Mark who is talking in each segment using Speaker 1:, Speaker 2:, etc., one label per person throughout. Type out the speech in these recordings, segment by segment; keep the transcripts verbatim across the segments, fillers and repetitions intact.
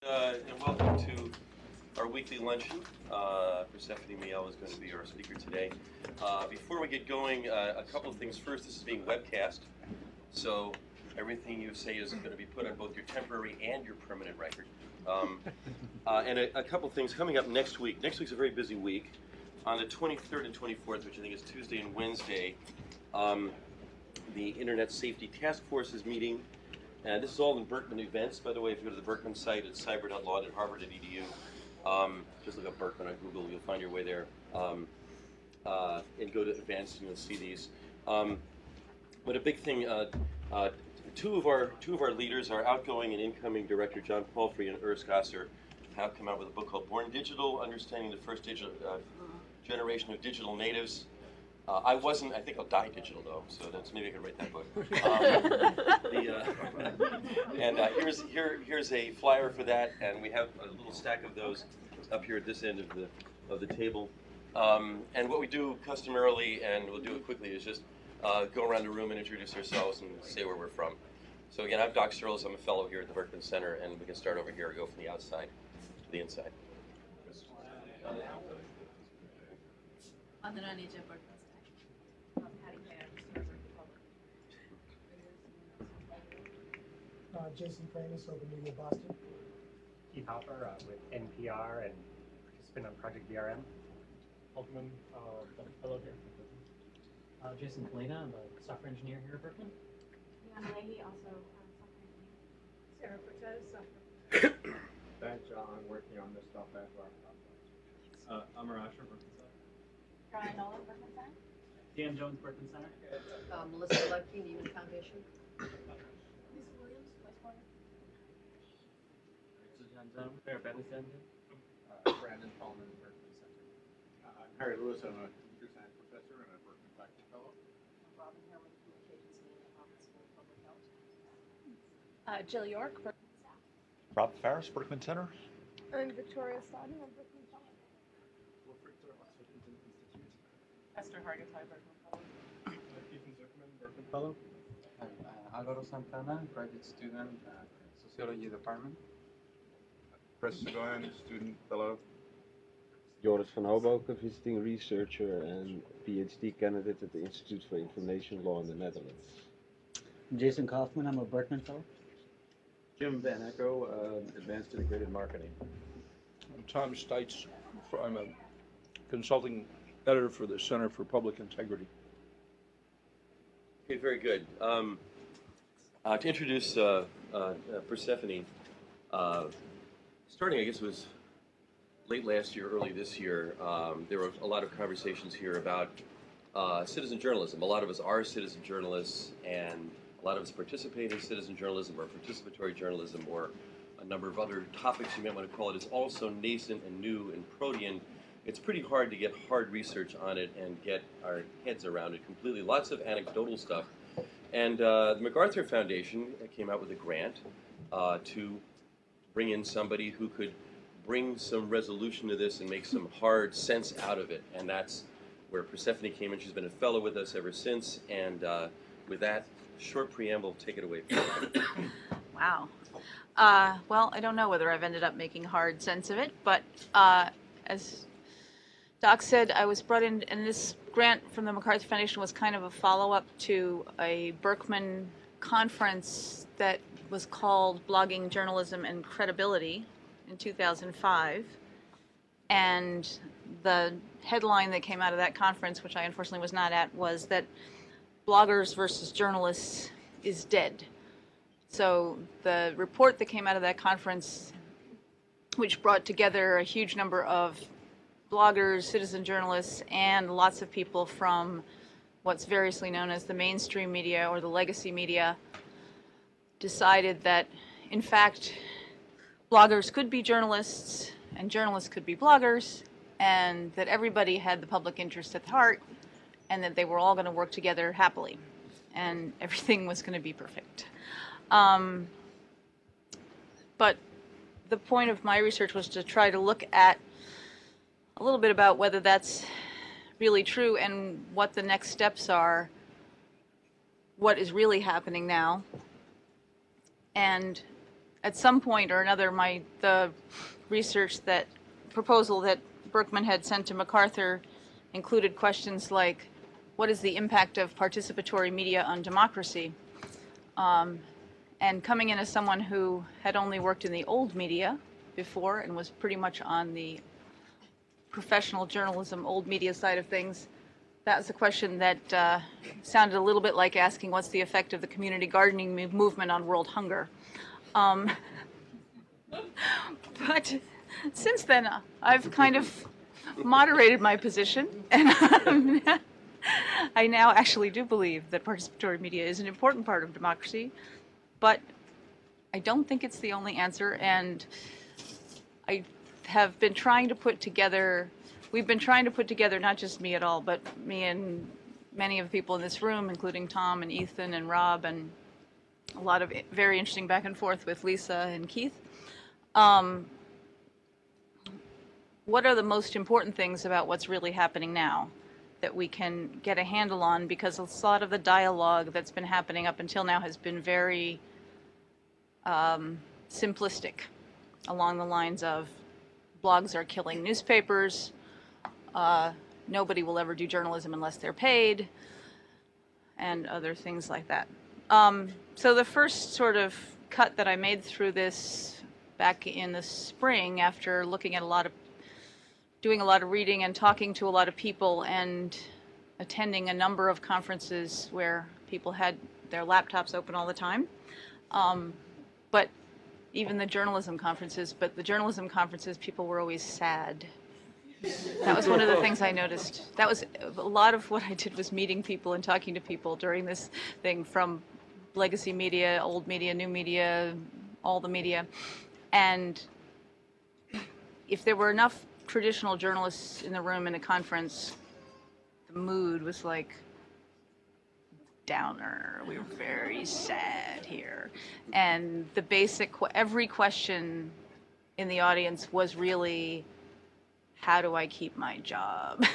Speaker 1: Uh, and welcome to our weekly luncheon. Uh, Persephone Miel is going to be our speaker today. Uh, before we get going, uh, a couple of things. First, this is being webcast, so everything you say is going to be put on both your temporary and your permanent record. Um, uh, and a, a couple of things coming up next week. Next week's a very busy week. On the twenty-third and twenty-fourth, which I think is Tuesday and Wednesday, um, the Internet Safety Task Force is meeting. And this is all in Berkman events, by the way. If you go to the Berkman site, it's cyber dot law dot harvard dot e d u. Um, just look up Berkman on Google, you'll find your way there. Um, uh, and go to advanced, and you'll see these. Um, but a big thing, uh, uh, two of our two of our leaders, our outgoing and incoming director, John Palfrey and Urs Gasser, have come out with a book called Born Digital: Understanding the First Digital uh, Generation of Digital Natives. Uh, I wasn't. I think I'll die digital though, so that's maybe I could write that book. Um, the, uh, and uh, here's here here's a flyer for that, and we have a little stack of those up here at this end of the of the table. Um, and what we do customarily, and we'll do it quickly, is just uh, go around the room and introduce ourselves and say where we're from. So again, I'm Doc Searles. I'm a fellow here at the Berkman Center, and we can start over here and go from the outside to the inside.
Speaker 2: Uh, Jason Kranis, Open Media Boston.
Speaker 3: Keith Hopper uh, with N P R and participant on Project B R M.
Speaker 4: Altman, uh, fellow here.
Speaker 5: Uh, Jason Kalina, I'm a software engineer here at Berkman.
Speaker 6: Leon Leahy, also uh, software engineer.
Speaker 7: Sarah Cortez, software.
Speaker 8: Ben John, working on this stuff as well.
Speaker 4: Uh, Amar Asher, Berkman Center.
Speaker 6: Brian Nolan, Berkman Center.
Speaker 5: Dan Jones, Berkman Center.
Speaker 7: Uh, Melissa Ledke, Neiman Foundation.
Speaker 6: Lisa Williams, Wastewater.
Speaker 5: John Zone, Fair Bentley Center.
Speaker 8: Uh, Brandon Tallman, Berkman Center. Uh, I'm Harry Lewis, I'm a computer science professor and a Berkman faculty fellow.
Speaker 6: Robin Herman, Communications and Office for Public Health.
Speaker 7: Uh, Jill York, Berkman staff.
Speaker 9: Rob Farris, Berkman Center.
Speaker 7: And Victoria Sodden, I'm Berkman fellow.
Speaker 10: Esther Hargitay, Berkman fellow.
Speaker 4: Ethan Zuckerman, Berkman fellow.
Speaker 11: I'm uh, Alvaro Santana, graduate student, uh, Sociology Department.
Speaker 8: Chris Segoyan, student fellow.
Speaker 12: Joris van Hoboken, visiting researcher and PhD candidate at the Institute for Information Law in the Netherlands.
Speaker 5: Jason Kaufman, I'm a Berkman fellow.
Speaker 13: Jim Van Echo, uh, Advanced Integrated Marketing.
Speaker 14: I'm Tom Stites. I'm a consulting editor for the Center for Public Integrity.
Speaker 1: Okay, very good. Um, uh, to introduce uh, uh, uh, Persephone, uh, starting, I guess, it was late last year, early this year, um, there were a lot of conversations here about uh, citizen journalism. A lot of us are citizen journalists, and a lot of us participate in citizen journalism or participatory journalism or a number of other topics you might want to call it. It's also nascent and new and protean. It's pretty hard to get hard research on it and get our heads around it completely. Lots of anecdotal stuff. And uh, the MacArthur Foundation came out with a grant uh, to bring in somebody who could bring some resolution to this and make some hard sense out of it. And that's where Persephone came in. She's been a fellow with us ever since. And uh, with that short preamble, take it away.
Speaker 10: Wow. Uh, well, I don't know whether I've ended up making hard sense of it, but uh, as Doc said, I was brought in, and this grant from the MacArthur Foundation was kind of a follow-up to a Berkman conference that was called Blogging, Journalism, and Credibility in two thousand five. And the headline that came out of that conference, which I unfortunately was not at, was that bloggers versus journalists is dead. So the report that came out of that conference, which brought together a huge number of bloggers, citizen journalists, and lots of people from what's variously known as the mainstream media or the legacy media, decided that, in fact, bloggers could be journalists and journalists could be bloggers, and that everybody had the public interest at heart, and that they were all going to work together happily, and everything was going to be perfect. Um, but the point of my research was to try to look at a little bit about whether that's really true and what the next steps are, what is really happening now. And at some point or another, my the research that proposal that Berkman had sent to MacArthur included questions like, what is the impact of participatory media on democracy? Um, and coming in as someone who had only worked in the old media before and was pretty much on the professional journalism, old media side of things, that was a question that uh, sounded a little bit like asking what's the effect of the community gardening mo- movement on world hunger. Um, but since then, uh, I've kind of moderated my position, and um, I now actually do believe that participatory media is an important part of democracy, but I don't think it's the only answer, and I have been trying to put together, we've been trying to put together, not just me at all, but me and many of the people in this room, including Tom and Ethan and Rob, and a lot of very interesting back and forth with Lisa and Keith. Um, what are the most important things about what's really happening now that we can get a handle on? Because a lot of the dialogue that's been happening up until now has been very um, simplistic, along the lines of blogs are killing newspapers, uh, nobody will ever do journalism unless they're paid, and other things like that. Um, so the first sort of cut that I made through this back in the spring, after looking at a lot of, doing a lot of reading and talking to a lot of people and attending a number of conferences where people had their laptops open all the time, um, but even the journalism conferences, but the journalism conferences, people were always sad. That was one of the things I noticed. That was a lot of what I did, was meeting people and talking to people during this thing, from legacy media, old media, new media, all the media. And if there were enough traditional journalists in the room in a conference, the mood was like downer. We were very sad here. And the basic, every question in the audience was really, how do I keep my job?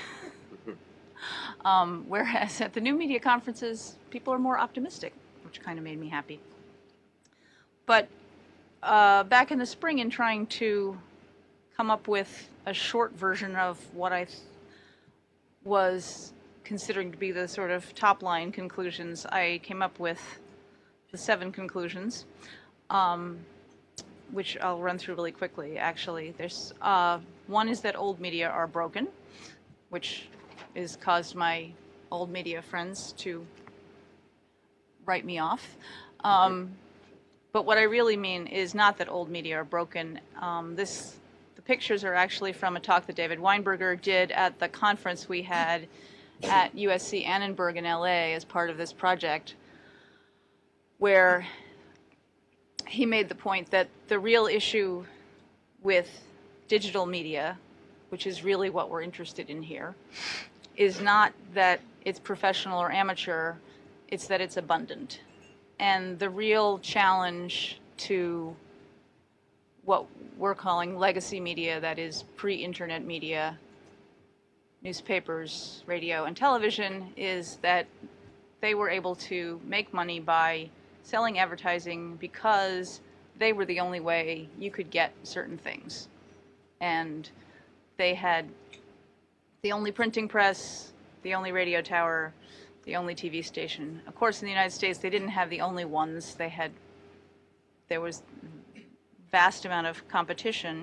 Speaker 10: um, whereas at the new media conferences, people are more optimistic, which kind of made me happy. But uh, back in the spring, in trying to come up with a short version of what I th- was considering to be the sort of top line conclusions, I came up with the seven conclusions, um, which I'll run through really quickly, actually. There's uh, one is that old media are broken, which has caused my old media friends to write me off. Um, but what I really mean is not that old media are broken. Um, this, the pictures are actually from a talk that David Weinberger did at the conference we had at U S C Annenberg in L A as part of this project, where he made the point that the real issue with digital media, which is really what we're interested in here, is not that it's professional or amateur, it's that it's abundant. And the real challenge to what we're calling legacy media, that is pre-internet media, newspapers, radio, and television, is that they were able to make money by selling advertising because they were the only way you could get certain things. And they had the only printing press, the only radio tower, the only T V station. Of course, in the United States, they didn't have the only ones. They had, there was vast amount of competition.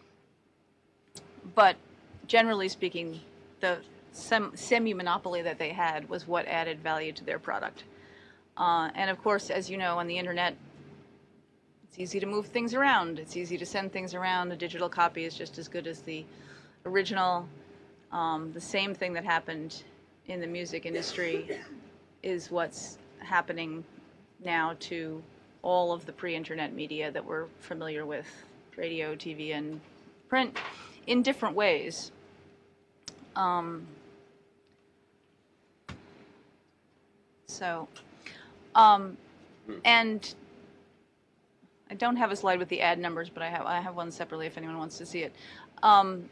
Speaker 10: But generally speaking, the sem- semi-monopoly that they had was what added value to their product. Uh, and of course, as you know, on the internet, it's easy to move things around. It's easy to send things around. A digital copy is just as good as the original. Um, the same thing that happened in the music industry is what's happening now to all of the pre-internet media that we're familiar with, radio, T V, and print, in different ways. Um, so, um, and I don't have a slide with the ad numbers, but I have I have one separately if anyone wants to see it. Um,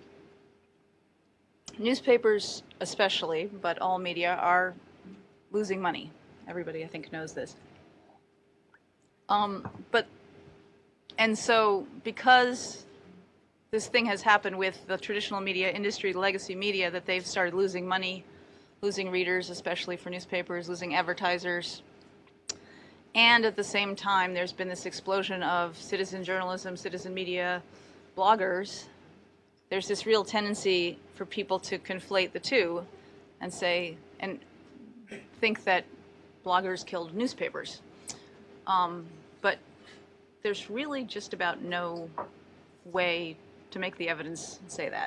Speaker 10: newspapers especially, but all media, are losing money. Everybody, I think, knows this. Um, but and so because this thing has happened with the traditional media industry, the legacy media, that they've started losing money, losing readers, especially for newspapers, losing advertisers. And at the same time, there's been this explosion of citizen journalism, citizen media, bloggers. There's this real tendency for people to conflate the two and say, and think that bloggers killed newspapers. Um, but there's really just about no way to make the evidence say that.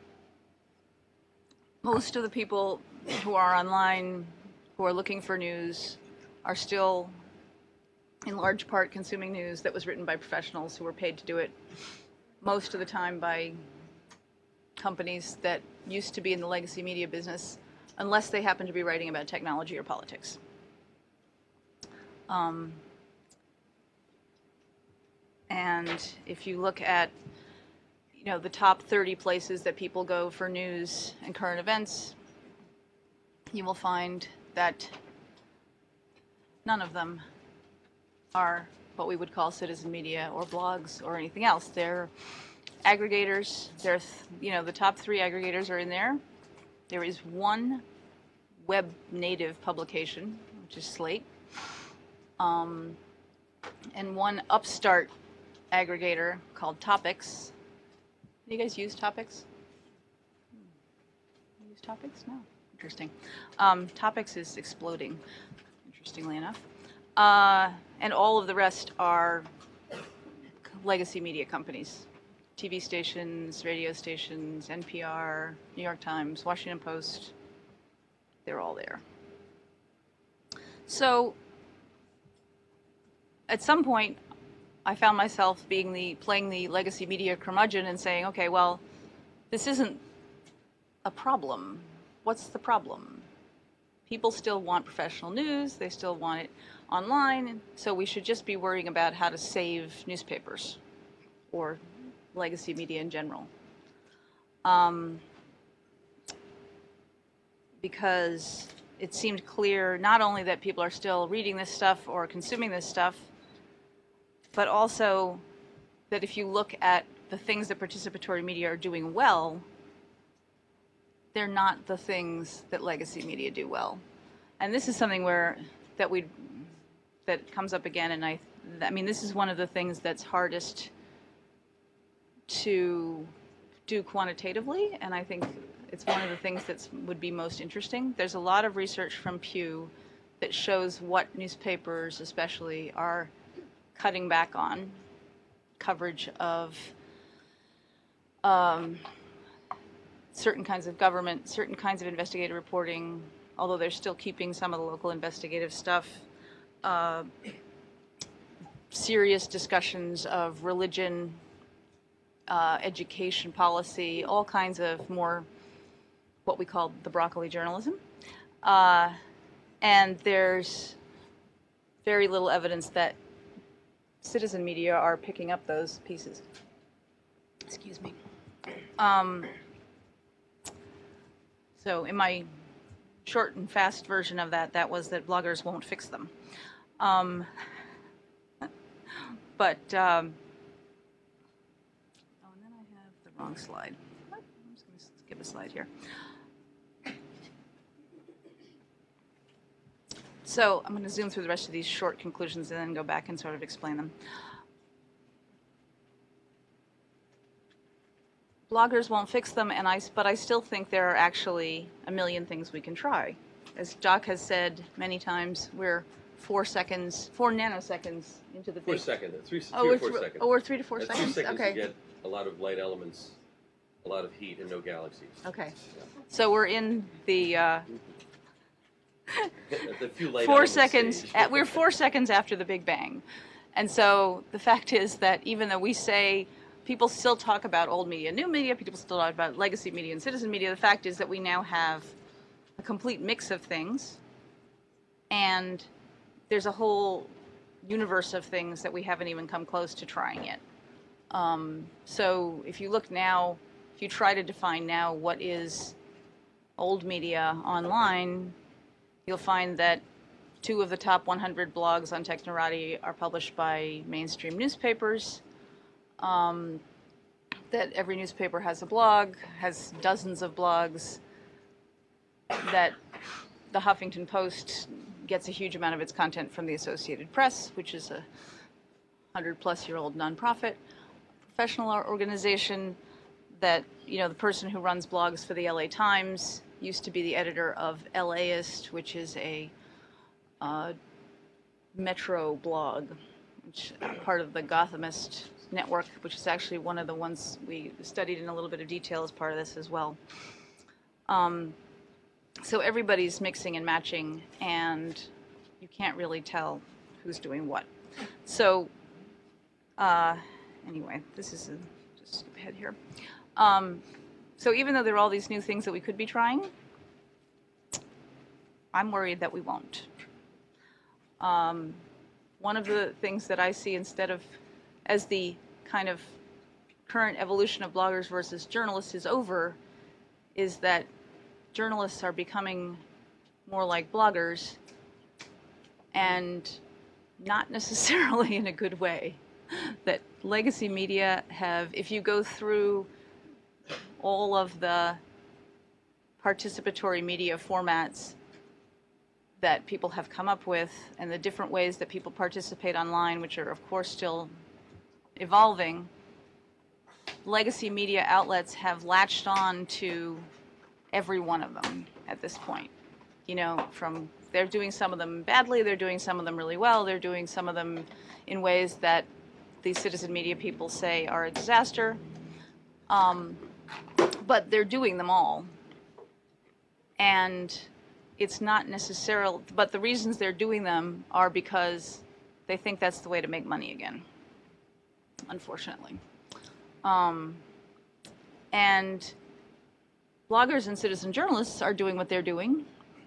Speaker 10: Most of the people who are online, who are looking for news, are still in large part consuming news that was written by professionals who were paid to do it, most of the time by companies that used to be in the legacy media business, unless they happen to be writing about technology or politics. Um, and if you look at, you know, the top thirty places that people go for news and current events, you will find that none of them are what we would call citizen media or blogs or anything else. They're aggregators. There's, you know, the top three aggregators are in there. There is one web native publication, which is Slate, um, and one upstart aggregator called Topics. Do you guys use Topics? You use Topics? No. Interesting. Um, Topics is exploding, interestingly enough. Uh, and all of the rest are legacy media companies. T V stations, radio stations, N P R, New York Times, Washington Post. They're all there. So at some point, I found myself being the playing the legacy media curmudgeon and saying, okay, well, this isn't a problem. What's the problem? People still want professional news. They still want it online. So we should just be worrying about how to save newspapers or legacy media in general. Um, because it seemed clear not only that people are still reading this stuff or consuming this stuff, but also that if you look at the things that participatory media are doing well, they're not the things that legacy media do well. And this is something where that we that comes up again, and I I mean this is one of the things that's hardest to do quantitatively, and I think it's one of the things that would be most interesting. There's a lot of research from Pew that shows what newspapers especially are cutting back on coverage of um, certain kinds of government, certain kinds of investigative reporting, although they're still keeping some of the local investigative stuff. Uh, serious discussions of religion, uh, education policy, all kinds of more what we call the broccoli journalism. Uh, and there's very little evidence that citizen media are picking up those pieces. Excuse me. Um, so in my short and fast version of that, that was that bloggers won't fix them. Um, but, um, oh, and then I have the wrong slide. I'm just going to skip a slide here. So I'm going to zoom through the rest of these short conclusions and then go back and sort of explain them. Bloggers won't fix them, and I, but I still think there are actually a million things we can try. As Doc has said many times, we're four seconds, four nanoseconds into the
Speaker 1: Four
Speaker 10: big...
Speaker 1: seconds, three, three
Speaker 10: oh,
Speaker 1: or four
Speaker 10: th-
Speaker 1: seconds.
Speaker 10: Oh, we're three to four
Speaker 1: At
Speaker 10: seconds?
Speaker 1: Three seconds
Speaker 10: okay.
Speaker 1: to get a lot of light elements, a lot of heat, and no galaxies.
Speaker 10: Okay.
Speaker 1: Yeah.
Speaker 10: So we're in the... Uh,
Speaker 1: The few light
Speaker 10: four
Speaker 1: elements
Speaker 10: seconds
Speaker 1: stage.
Speaker 10: at, we're four seconds after the Big Bang, and so the fact is that even though we say people still talk about old media, new media, people still talk about legacy media and citizen media, the fact is that we now have a complete mix of things, and there's a whole universe of things that we haven't even come close to trying yet. Um, so if you look now, if you try to define now what is old media online, you'll find that two of the top one hundred blogs on Technorati are published by mainstream newspapers. um, that every newspaper has a blog, has dozens of blogs, that the Huffington Post gets a huge amount of its content from the Associated Press, which is a hundred-plus-year-old nonprofit professional organization, that, you know, the person who runs blogs for the L A Times used to be the editor of LAist, which is a uh, Metro blog, which uh, part of the Gothamist network, which is actually one of the ones we studied in a little bit of detail as part of this as well. Um, so everybody's mixing and matching, and you can't really tell who's doing what. So uh, anyway, this is a, just skip ahead here. Um, so even though there are all these new things that we could be trying, I'm worried that we won't. Um, one of the things that I see instead of, as the kind of current evolution of bloggers versus journalists is over, is that journalists are becoming more like bloggers, and not necessarily in a good way. That legacy media have, if you go through all of the participatory media formats that people have come up with, and the different ways that people participate online, which are of course still evolving, legacy media outlets have latched on to every one of them at this point. You know, from, they're doing some of them badly, they're doing some of them really well, they're doing some of them in ways that these citizen media people say are a disaster. Um, but they're doing them all. And it's not necessarily, but the reasons they're doing them are because they think that's the way to make money again, unfortunately. Um, and bloggers and citizen journalists are doing what they're doing,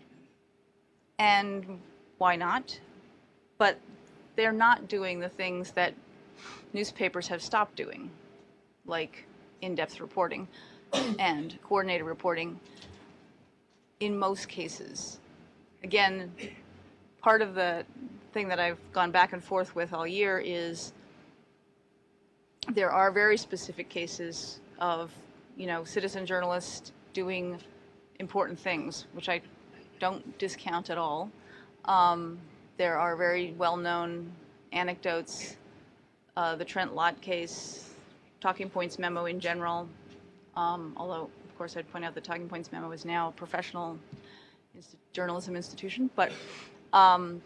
Speaker 10: and why not? But they're not doing the things that newspapers have stopped doing, like in-depth reporting and coordinated reporting in most cases. Again, part of the thing that I've gone back and forth with all year is there are very specific cases of, you know, citizen journalists doing important things, which I don't discount at all. Um, there are very well-known anecdotes, uh, the Trent Lott case, Talking Points memo in general, um, although, of course, I'd point out the Talking Points memo is now a professional inst- journalism institution, but um,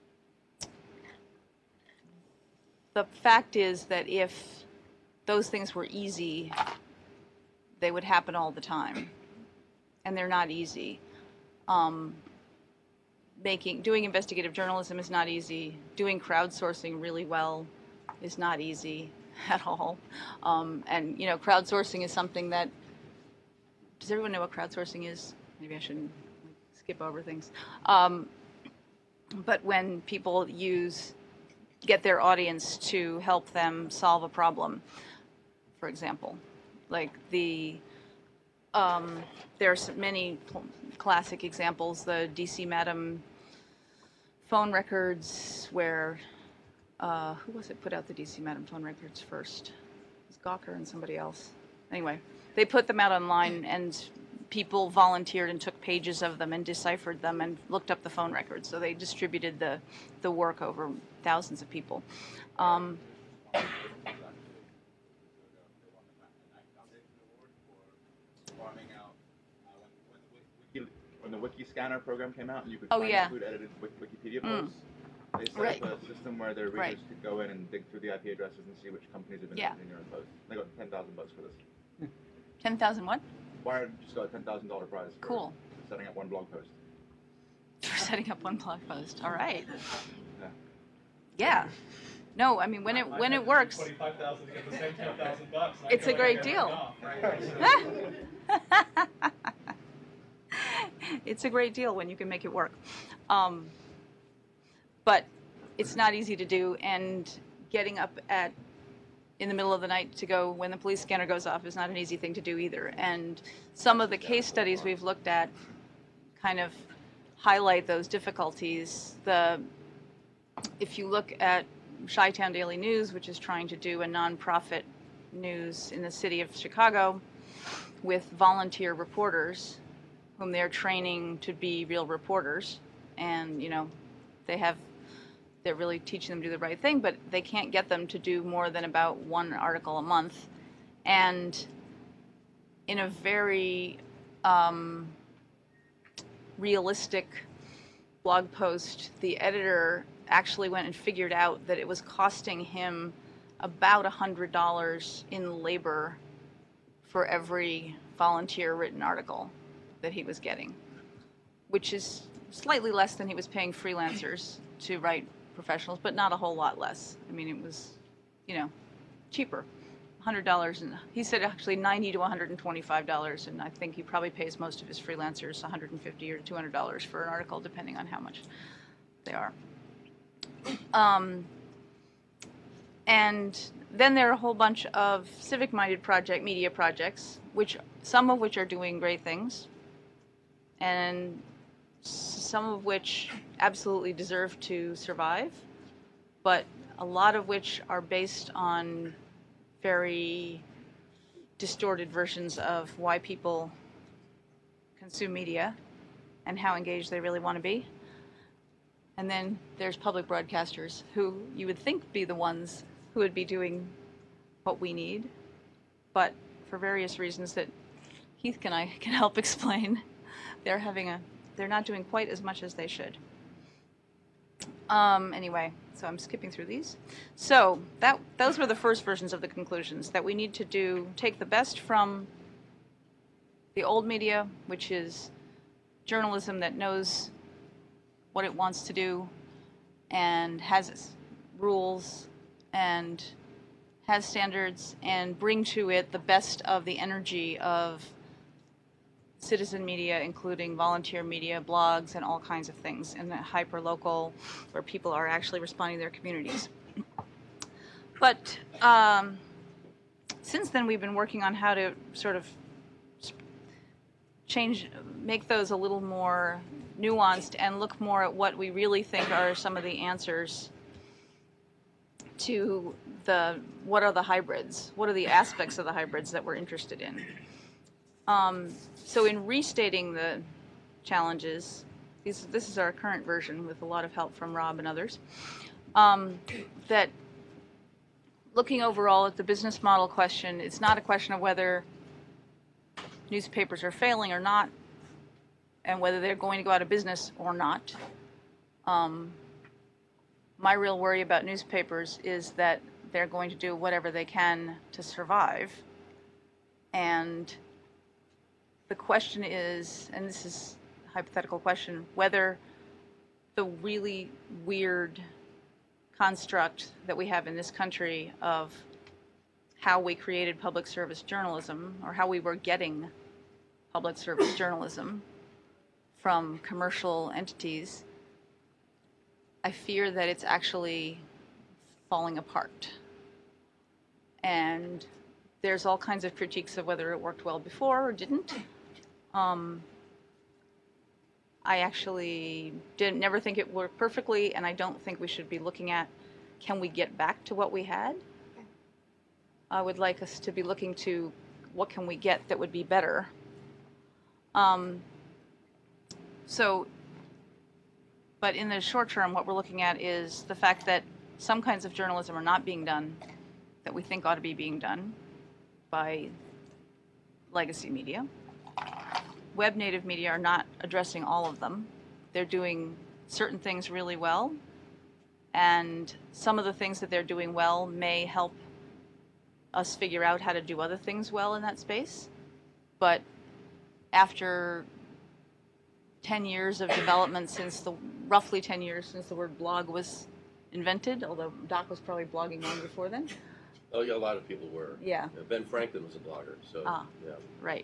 Speaker 10: the fact is that if those things were easy, they would happen all the time, and they're not easy. Um, making doing investigative journalism is not easy. Doing crowdsourcing really well is not easy at all. Um, and you know, crowdsourcing is something that, does everyone know what crowdsourcing is? Maybe I shouldn't skip over things. Um, but when people use, get their audience to help them solve a problem, for example, like the, um, there are so many classic examples, the D C Madam phone records, where, uh, who was it put out the D C Madam phone records first? It was Gawker and somebody else. Anyway, they put them out online, and people volunteered and took pages of them and deciphered them and looked up the phone records. So they distributed the, the work over thousands of people. Um,
Speaker 15: When the Wiki Scanner program came out and you could
Speaker 10: oh,
Speaker 15: find
Speaker 10: yeah.
Speaker 15: include edited Wikipedia
Speaker 10: Mm.
Speaker 15: posts, they set
Speaker 10: Right.
Speaker 15: up a system where their readers
Speaker 10: Right.
Speaker 15: could go in and dig through the I P addresses and see which companies have been
Speaker 10: Yeah.
Speaker 15: editing your own posts. They got ten thousand bucks for this.
Speaker 10: ten thousand what?
Speaker 15: Wired just got a ten thousand dollars prize for
Speaker 10: Cool.
Speaker 15: setting up one blog post.
Speaker 10: For setting up one blog post. All right.
Speaker 15: Yeah.
Speaker 10: Yeah. No, I mean, when it when it works,
Speaker 4: Twenty-five thousand to get the same ten thousand bucks. and I
Speaker 10: it's
Speaker 4: feel
Speaker 10: a
Speaker 4: like
Speaker 10: great
Speaker 4: I
Speaker 10: deal.
Speaker 4: got it off.
Speaker 10: It's a great deal when you can make it work. Um, but it's not easy to do, and getting up at in the middle of the night to go when the police scanner goes off is not an easy thing to do either. And some of the case studies we've looked at kind of highlight those difficulties. The if you look at Chi-Town Daily News, which is trying to do a nonprofit news in the city of Chicago with volunteer reporters whom they're training to be real reporters. And, you know, they have, they're really teaching them to do the right thing, but they can't get them to do more than about one article a month. And in a very um, realistic blog post, the editor actually went and figured out that it was costing him about one hundred dollars in labor for every volunteer written article that he was getting, which is slightly less than he was paying freelancers to write professionals, but not a whole lot less. I mean, it was, you know, cheaper. one hundred dollars, and he said actually ninety to one hundred twenty-five dollars, and I think he probably pays most of his freelancers one hundred fifty or two hundred dollars for an article, depending on how much they are. Um, and then there are a whole bunch of civic-minded project media projects, which some of which are doing great things, and some of which absolutely deserve to survive, but a lot of which are based on very distorted versions of why people consume media and how engaged they really want to be. And then there's public broadcasters who you would think be the ones who would be doing what we need, but for various reasons that Heath and I can help explain, they're having a, they're not doing quite as much as they should. Um, anyway, so I'm skipping through these. So that those were the first versions of the conclusions, that we need to do, take the best from the old media, which is journalism that knows what it wants to do and has its rules and has standards, and bring to it the best of the energy of citizen media, including volunteer media, blogs, and all kinds of things, and the hyper-local, where people are actually responding to their communities. But um, since then, we've been working on how to sort of change, make those a little more nuanced and look more at what we really think are some of the answers to the, what are the hybrids? What are the aspects of the hybrids that we're interested in? Um, so in restating the challenges, these, this is our current version with a lot of help from Rob and others, um, that looking overall at the business model question, it's not a question of whether newspapers are failing or not, and whether they're going to go out of business or not. Um, my real worry about newspapers is that they're going to do whatever they can to survive. And the question is, and this is a hypothetical question, whether the really weird construct that we have in this country of how we created public service journalism, or how we were getting public service journalism from commercial entities, I fear that it's actually falling apart. And there's all kinds of critiques of whether it worked well before or didn't. Um, I actually didn't never think it worked perfectly, and I don't think we should be looking at, can we get back to what we had? I would like us to be looking to what can we get that would be better. Um, so, but in the short term, what we're looking at is the fact that some kinds of journalism are not being done that we think ought to be being done by legacy media. Web native media are not addressing all of them. They're doing certain things really well, and some of the things that they're doing well may help us figure out how to do other things well in that space. But after ten years of development, since the roughly ten years since the word blog was invented, although Doc was probably blogging long before then.
Speaker 1: Oh yeah, a lot of people were.
Speaker 10: Yeah.
Speaker 1: Yeah, Ben Franklin was a blogger, so
Speaker 10: Ah,
Speaker 1: yeah.
Speaker 10: right.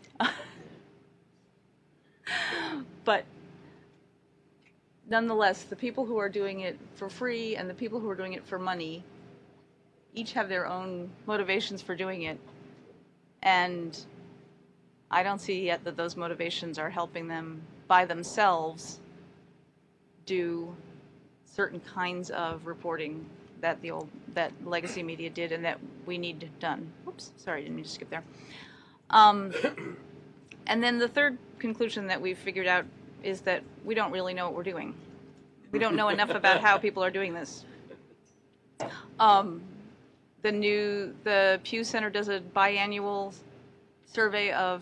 Speaker 10: But nonetheless, the people who are doing it for free and the people who are doing it for money each have their own motivations for doing it. And I don't see yet that those motivations are helping them by themselves do certain kinds of reporting that the old that legacy media did and that we need done. Oops, sorry, didn't mean to skip there. Um, and then the third conclusion that we've figured out is that we don't really know what we're doing. We don't know enough about how people are doing this. Um, the new the Pew Center does a biannual survey of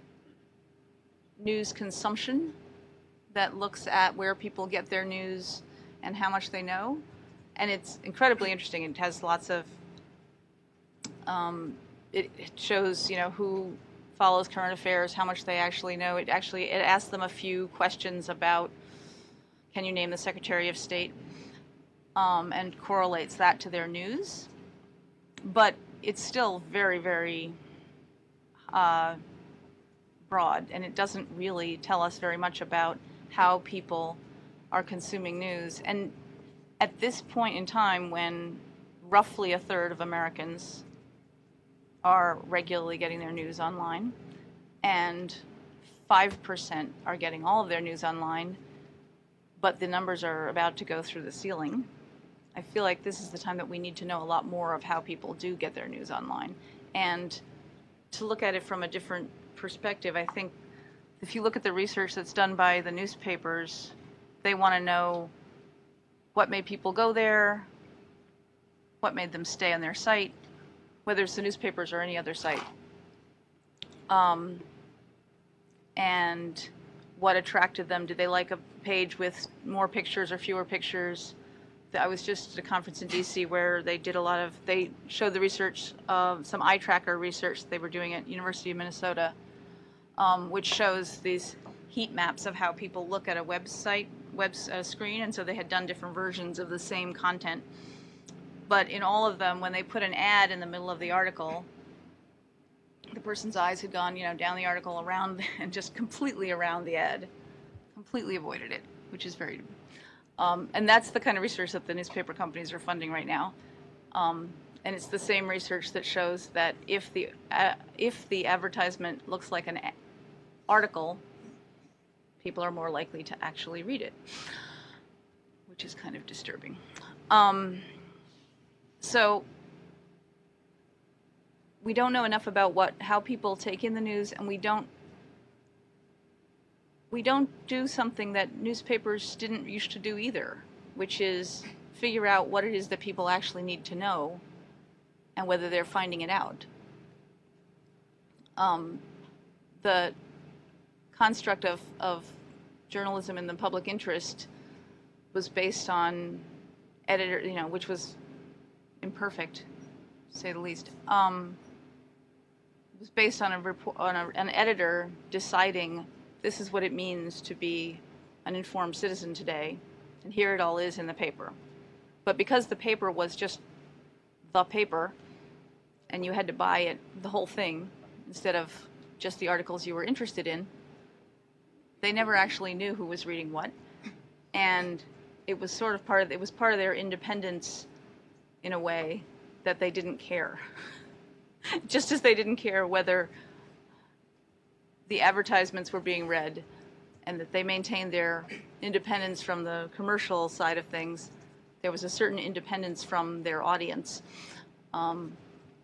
Speaker 10: news consumption that looks at where people get their news and how much they know, and it's incredibly interesting. It has lots of um, it, it shows you know who follows current affairs, how much they actually know. It actually it asks them a few questions about, can you name the Secretary of State, um, and correlates that to their news. But it's still very, very uh, broad, and it doesn't really tell us very much about how people are consuming news. And at this point in time, when roughly a third of Americans are regularly getting their news online, and five percent are getting all of their news online, but the numbers are about to go through the ceiling, I feel like this is the time that we need to know a lot more of how people do get their news online. And to look at it from a different perspective, I think if you look at the research that's done by the newspapers, they want to know what made people go there, what made them stay on their site, whether it's the newspapers or any other site, um, and what attracted them. Did they like a page with more pictures or fewer pictures? I was just at a conference in D C where they did a lot of, they showed the research, uh, some eye tracker research they were doing at University of Minnesota, um, which shows these heat maps of how people look at a website, web uh, screen, and so they had done different versions of the same content. But in all of them, when they put an ad in the middle of the article, the person's eyes had gone, you know, down the article, around, and just completely around the ad, completely avoided it, which is very. Um, and that's the kind of research that the newspaper companies are funding right now. Um, and it's the same research that shows that if the uh, if the advertisement looks like an a- article, people are more likely to actually read it, which is kind of disturbing. Um, so we don't know enough about what how people take in the news, and we don't we don't do something that newspapers didn't used to do either, which is figure out what it is that people actually need to know and whether they're finding it out. Um, the construct of, of journalism in the public interest was based on editor, you know, which was imperfect, to say the least. Um, it was based on a report, on a, an editor deciding this is what it means to be an informed citizen today, and here it all is in the paper. But because the paper was just the paper, and you had to buy it, the whole thing, instead of just the articles you were interested in, they never actually knew who was reading what, and it was sort of part of it was part of their independence, in a way, that they didn't care. Just as they didn't care whether the advertisements were being read, and that they maintained their independence from the commercial side of things, there was a certain independence from their audience. Um,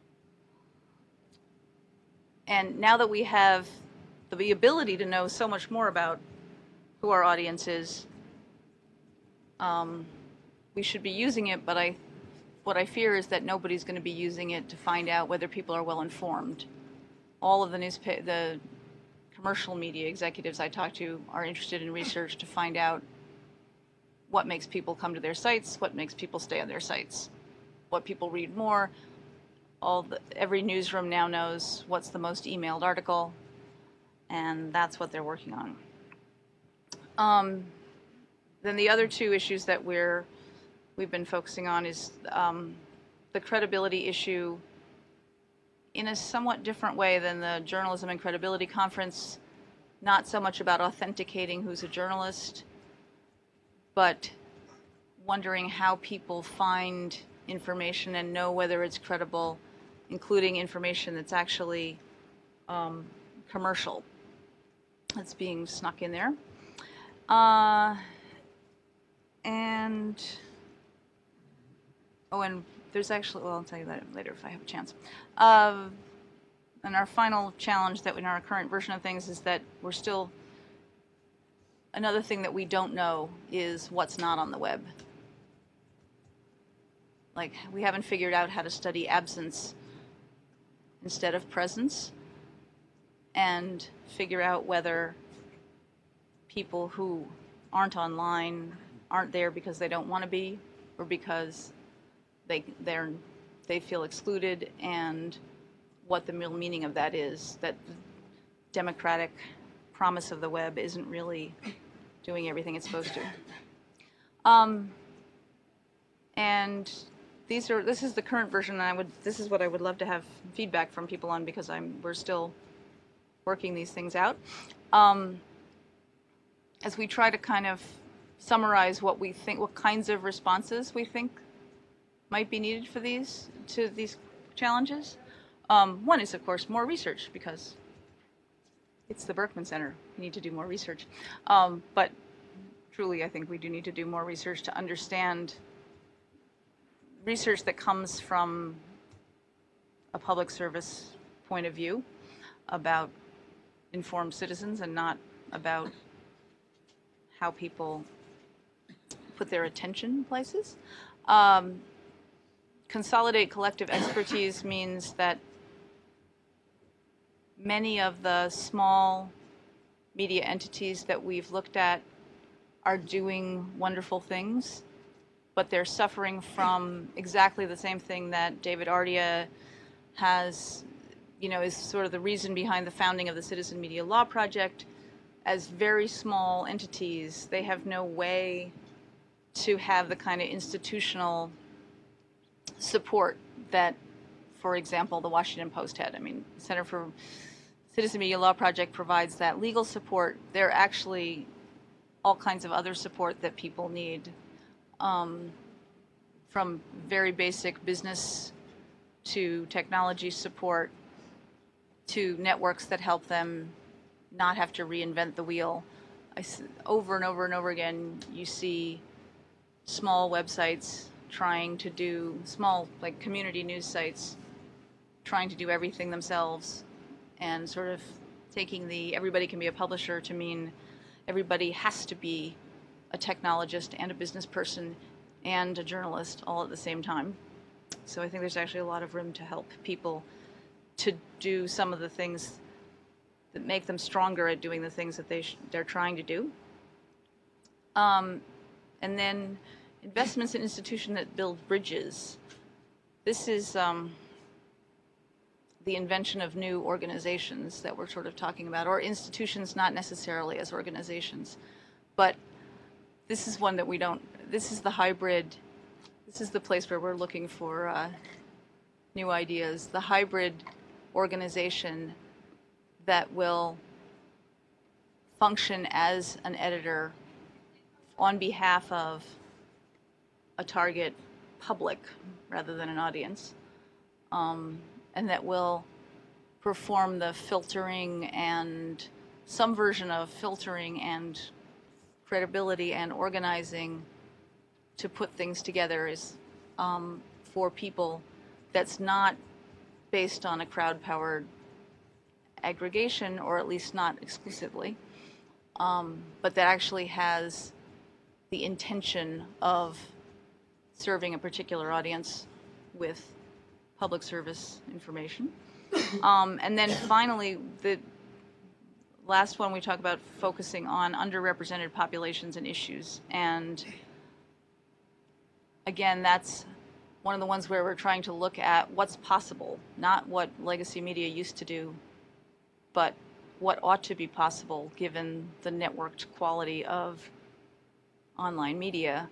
Speaker 10: and now that we have the ability to know so much more about who our audience is, um, we should be using it, but I, what I fear is that nobody's going to be using it to find out whether people are well informed. All of the newspaper, the commercial media executives I talk to are interested in research to find out what makes people come to their sites, what makes people stay on their sites, what people read more. All the, every newsroom now knows what's the most emailed article, and that's what they're working on. Um, then the other two issues that we're we've been focusing on is um, the credibility issue, in a somewhat different way than the Journalism and Credibility Conference, not so much about authenticating who's a journalist, but wondering how people find information and know whether it's credible, including information that's actually um, commercial, that's being snuck in there. Uh, and Oh, and there's actually, well, I'll tell you that later if I have a chance. Uh, and our final challenge that in our current version of things is that we're still, another thing that we don't know is what's not on the web. Like, we haven't figured out how to study absence instead of presence, and figure out whether people who aren't online aren't there because they don't want to be, or because they they're they feel excluded, and what the real meaning of that is, that the democratic promise of the web isn't really doing everything it's supposed to. Um, and these are this is the current version, and I would this is what I would love to have feedback from people on, because I'm we're still working these things out. Um, as we try to kind of summarize what we think, what kinds of responses we think might be needed for these to these challenges. Um, one is, of course, more research, because it's the Berkman Center. We need to do more research. Um, but truly, I think we do need to do more research to understand research that comes from a public service point of view about informed citizens, and not about how people put their attention in places. Um, consolidate collective expertise means that many of the small media entities that we've looked at are doing wonderful things, but they're suffering from exactly the same thing that David Ardia has, you know, is sort of the reason behind the founding of the Citizen Media Law Project. As very small entities, they have no way to have the kind of institutional support that, for example, the Washington Post had. I mean, Center for Citizen Media Law Project provides that legal support. There are actually all kinds of other support that people need, um, from very basic business to technology support to networks that help them not have to reinvent the wheel. I, over and over and over again, you see small websites trying to do, small like community news sites, trying to do everything themselves, and sort of taking the everybody can be a publisher to mean everybody has to be a technologist and a business person and a journalist all at the same time. So I think there's actually a lot of room to help people to do some of the things that make them stronger at doing the things that they sh they're trying to do. Um, and then investments in institutions that build bridges. This is um, the invention of new organizations that we're sort of talking about, or institutions not necessarily as organizations. But this is one that we don't, this is the hybrid, this is the place where we're looking for uh, new ideas. The hybrid organization that will function as an editor on behalf of a target public rather than an audience, um, and that will perform the filtering and some version of filtering and credibility and organizing to put things together is um, for people that's not based on a crowd-powered aggregation, or at least not exclusively, um, but that actually has the intention of serving a particular audience with public service information. Um, and then finally, the last one we talk about focusing on underrepresented populations and issues. And again, that's one of the ones where we're trying to look at what's possible, not what legacy media used to do, but what ought to be possible given the networked quality of online media.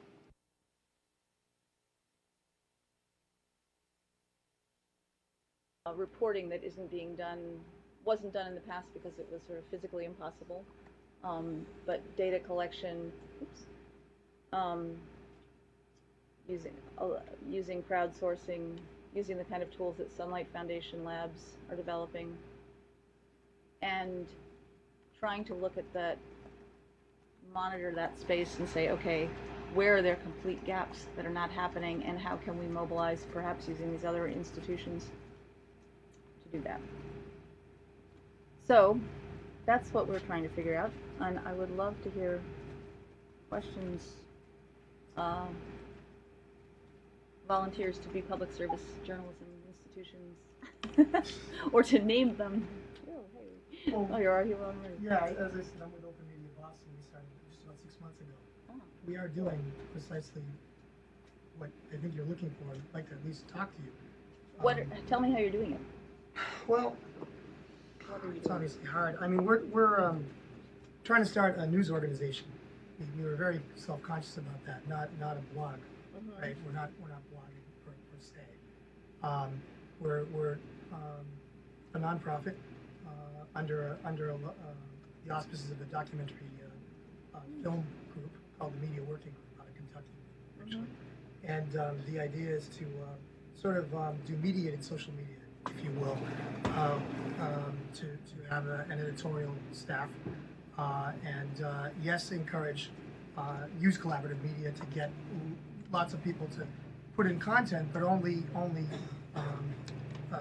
Speaker 10: Uh, reporting that isn't being done, wasn't done in the past because it was sort of physically impossible, um, but data collection, oops, um, using, uh, using crowdsourcing, using the kind of tools that Sunlight Foundation Labs are developing, and trying to look at that, monitor that space and say, okay, where are there complete gaps that are not happening, and how can we mobilize, perhaps using these other institutions, to do that. So that's what we're trying to figure out, and I would love to hear questions, uh, volunteers to be public service journalism institutions, or to name them. Oh, hey.
Speaker 2: Well,
Speaker 10: Oh, you're already already.
Speaker 2: Yeah, as I said, I'm with Open Media Boston. We started just about six months ago.
Speaker 10: Oh.
Speaker 2: We are doing precisely what I think you're looking for. I'd like to at least talk to you.
Speaker 10: What?
Speaker 2: Um,
Speaker 10: Are, tell me how you're doing it.
Speaker 2: Well,
Speaker 10: What are you
Speaker 2: it's
Speaker 10: doing?
Speaker 2: obviously hard. I mean, we're, we're um, trying to start a news organization. We, we were very self-conscious about that, not not a blog,
Speaker 10: Mhm.
Speaker 2: right? We're not we're not blogging per, per se. Um, we're we're um, a nonprofit uh, under a, under a, uh, the auspices of a documentary uh, uh, film group called the Media Working Group out of Kentucky, actually. And um, the idea is to uh, sort of um, do mediated social media, if you will, um, um, to, to have a, an editorial staff, uh, and uh, yes, encourage, uh, use collaborative media to get lots of people to put in content, but only, only um, uh,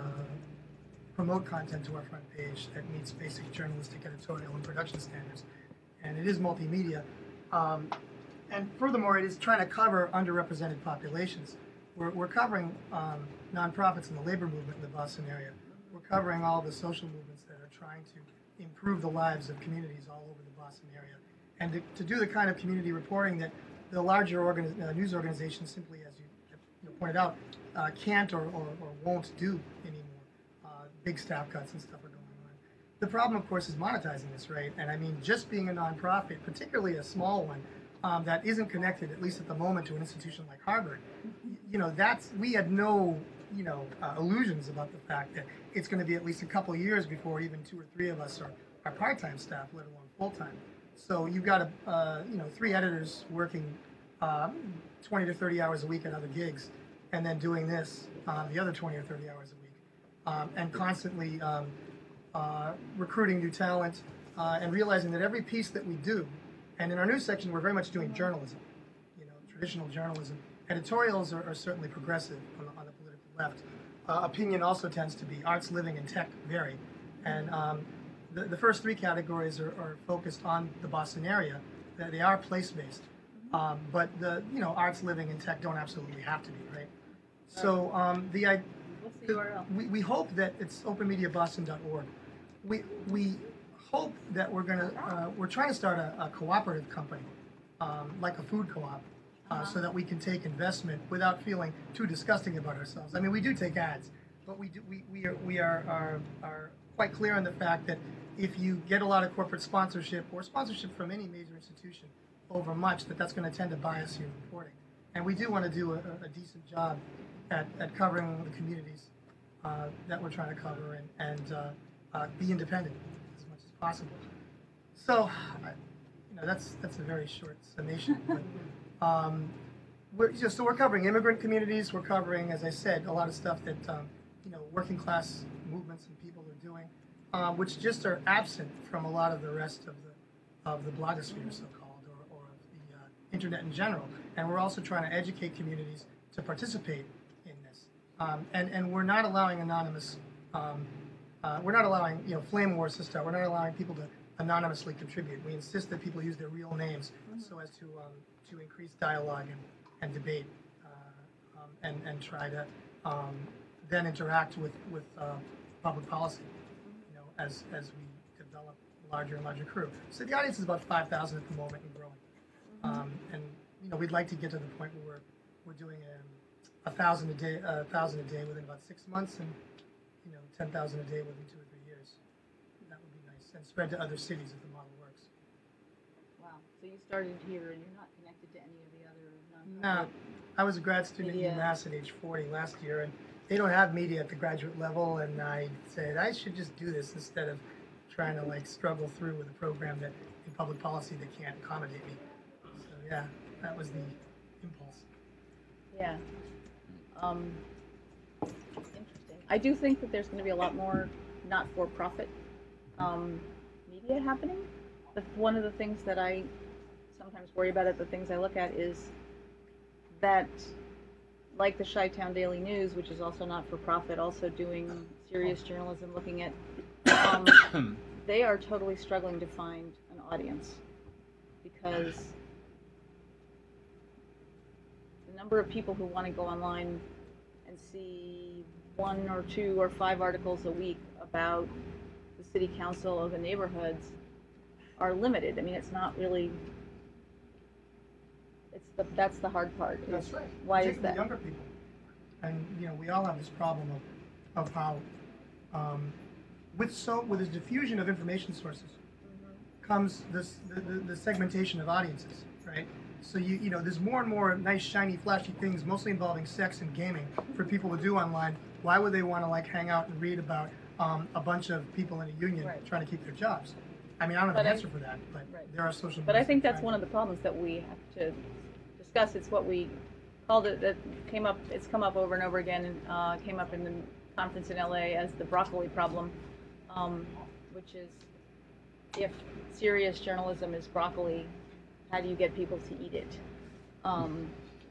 Speaker 2: promote content to our front page that meets basic journalistic, editorial, and production standards. And it is multimedia. Um, and furthermore, it is trying to cover underrepresented populations. We're, we're covering um, nonprofits in the labor movement in the Boston area. We're covering all the social movements that are trying to improve the lives of communities all over the Boston area. And to, to do the kind of community reporting that the larger organi- uh, news organizations simply, as you, you know, pointed out, uh, can't or, or, or won't do anymore. Uh, big staff cuts and stuff are going on. The problem, of course, is monetizing this, right? And I mean, just being a nonprofit, particularly a small one, um, that isn't connected, at least at the moment, to an institution like Harvard, you know, that's, we had no, you know, uh, illusions about the fact that it's going to be at least a couple of years before even two or three of us are, are part-time staff, let alone full-time. So you've got, a, uh, you know, three editors working uh, twenty to thirty hours a week at other gigs, and then doing this uh, the other twenty or thirty hours a week, um, and constantly um, uh, recruiting new talent, uh, and realizing that every piece that we do, and in our news section, we're very much doing journalism, you know, traditional journalism. Editorials are, are certainly progressive on the, on the political left. Uh, opinion also tends to be arts, living, and tech vary. And um, the, the first three categories are, are focused on the Boston area. They, they are place-based. Um, but the, you know, arts, living, and tech don't absolutely have to be, right? So um, the, I,
Speaker 10: What's the U R L?
Speaker 2: we, we hope that it's open media boston dot org. We, we hope that we're gonna, uh, we're trying to start a, a cooperative company, um, like a food co-op, uh, so that we can take investment without feeling too disgusting about ourselves. I mean, we do take ads, but we do, we, we are, we are, are, are quite clear on the fact that if you get a lot of corporate sponsorship or sponsorship from any major institution over much, that that's going to tend to bias your reporting. And we do want to do a, a decent job at, at covering the communities uh, that we're trying to cover, and, and uh, uh, be independent as much as possible. So, I, you know, that's that's a very short summation. But, um, we're, you know, so we're covering immigrant communities. We're covering, as I said, a lot of stuff that um, you know, working class movements and people are doing, uh, which just are absent from a lot of the rest of the of the blogosphere, so-called, or, or of the uh, internet in general. And we're also trying to educate communities to participate in this. Um, and and we're not allowing anonymous. Um, uh, we're not allowing, you know, flame wars to start. We're not allowing people to anonymously contribute. We insist that people use their real names so as to um, to increase dialogue and, and debate, uh, um, and and try to um, then interact with with uh, public policy, you know, as as we develop a larger and larger crew. So the audience is about five thousand at the moment and growing, um, and you know, we'd like to get to the point where we're we're doing a, a thousand a day, a thousand a day within about six months, and you know, ten thousand a day within two or three years. That would be nice, and spread to other cities if the model works.
Speaker 10: Wow. So you started here, and you're not connected to any of the other nonprofit.
Speaker 2: No, I was a grad student
Speaker 10: Media.
Speaker 2: at UMass at age forty last year, and they don't have media at the graduate level, and I said I should just do this instead of trying to like struggle through with a program that in public policy that can't accommodate me. So yeah, that was the impulse.
Speaker 10: Yeah. Um, interesting. I do think that there's going to be a lot more not-for-profit um, media happening. But one of the things that I sometimes worry about, it, the things I look at, is that, like the Chi-Town Daily News, which is also not for profit, also doing serious journalism, looking at, um, they are totally struggling to find an audience because the number of people who want to go online and see one or two or five articles a week about the city council of the neighborhoods are limited. I mean, it's not really. It's the that's the hard part.
Speaker 2: That's right.
Speaker 10: Why is
Speaker 2: Particularly
Speaker 10: that?
Speaker 2: Younger people, and you know, we all have this problem of of how, um, with so with this diffusion of information sources, mm-hmm. comes this the, the, the segmentation of audiences, right? So you you know, there's more and more nice, shiny, flashy things, mostly involving sex and gaming, for people to do online. Why would they want to like hang out and read about um, a bunch of people in a union right. trying to keep their jobs? I mean, I don't have
Speaker 10: but
Speaker 2: an
Speaker 10: I,
Speaker 2: answer for that, but
Speaker 10: right.
Speaker 2: there are social.
Speaker 10: But I think that's one of the problems that we have to discuss. It's what we called it. That came up. It's come up over and over again. Uh, came up in the conference in L A as the broccoli problem, um, which is if serious journalism is broccoli, how do you get people to eat it? Um,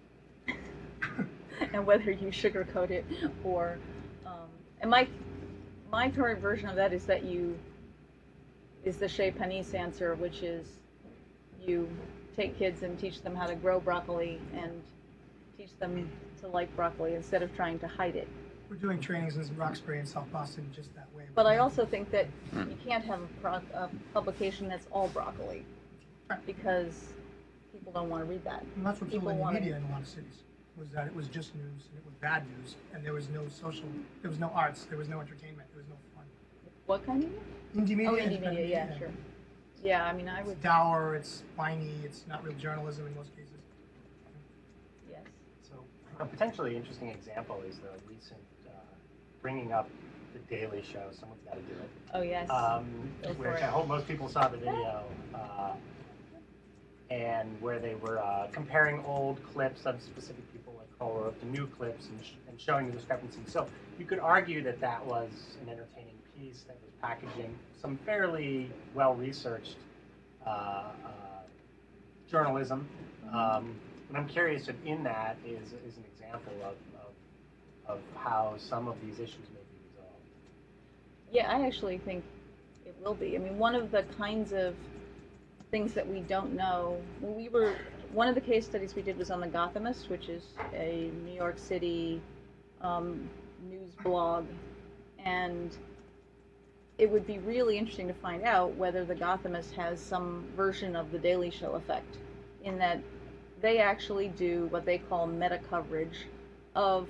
Speaker 10: and whether you sugarcoat it or, um, and my my current version of that is that you is the Chez Panisse answer, which is you take kids and teach them how to grow broccoli and teach them to like broccoli instead of trying to hide it.
Speaker 2: We're doing trainings in Roxbury and South Boston just that way.
Speaker 10: But I also think that you can't have a, pro a publication that's all broccoli because people don't want to read that.
Speaker 2: And that's what
Speaker 10: people
Speaker 2: killed the
Speaker 10: want
Speaker 2: media in a lot of cities, was that it was just news, and it was bad news, and there was no social, there was no arts, there was no entertainment, there was no fun.
Speaker 10: What kind of media?
Speaker 2: Indie media.
Speaker 10: Oh, indie media, yeah,
Speaker 2: media.
Speaker 10: sure. Yeah, I mean, I would.
Speaker 2: It's dour, it's whiny, it's not real journalism in most cases.
Speaker 10: Yes.
Speaker 3: So a potentially interesting example is the recent uh, bringing up the Daily Show. Someone's got to do it.
Speaker 10: Oh yes.
Speaker 3: Um,
Speaker 10: Go for
Speaker 3: which
Speaker 10: it.
Speaker 3: I hope most people saw the video, uh, and where they were uh, comparing old clips of specific people like Kohler to new clips and, sh and showing the discrepancies. So you could argue that that was an entertaining piece that was packaging some fairly well-researched uh, uh, journalism. Um, and I'm curious if in that is, is an example of, of, of how some of these issues may be resolved.
Speaker 10: Yeah, I actually think it will be. I mean, one of the kinds of things that we don't know, when we were, one of the case studies we did was on the Gothamist, which is a New York City um, news blog, and it would be really interesting to find out whether the Gothamist has some version of the Daily Show effect, in that they actually do what they call meta coverage of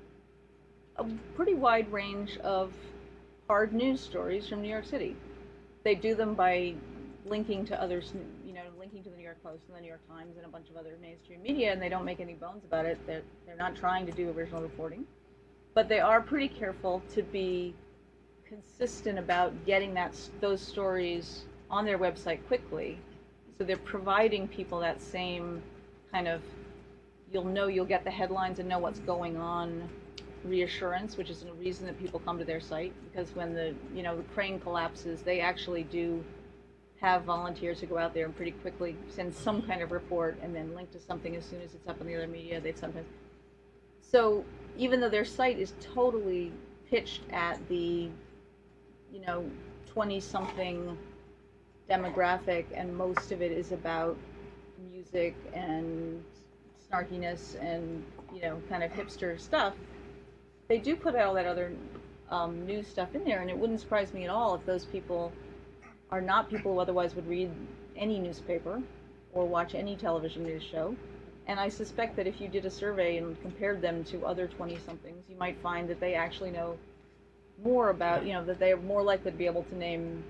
Speaker 10: a pretty wide range of hard news stories from New York City. They do them by linking to others, you know, linking to the New York Post and the New York Times and a bunch of other mainstream media, and they don't make any bones about it. They're, they're not trying to do original reporting, but they are pretty careful to be consistent about getting that those stories on their website quickly. So they're providing people that same kind of, you'll know, you'll get the headlines and know what's going on reassurance, which is a reason that people come to their site, because when the, you know, the crane collapses, they actually do have volunteers who go out there and pretty quickly send some kind of report and then link to something as soon as it's up in the other media. They've sometimes, so even though their site is totally pitched at the, you know, twenty something demographic, and most of it is about music and snarkiness and, you know, kind of hipster stuff, they do put all that other um, news stuff in there, and it wouldn't surprise me at all if those people are not people who otherwise would read any newspaper or watch any television news show. And I suspect that if you did a survey and compared them to other twenty somethings, you might find that they actually know more about, you know, that they are more likely to be able to name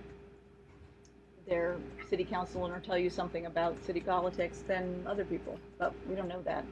Speaker 10: their city councilman or tell you something about city politics than other people. But we don't know that.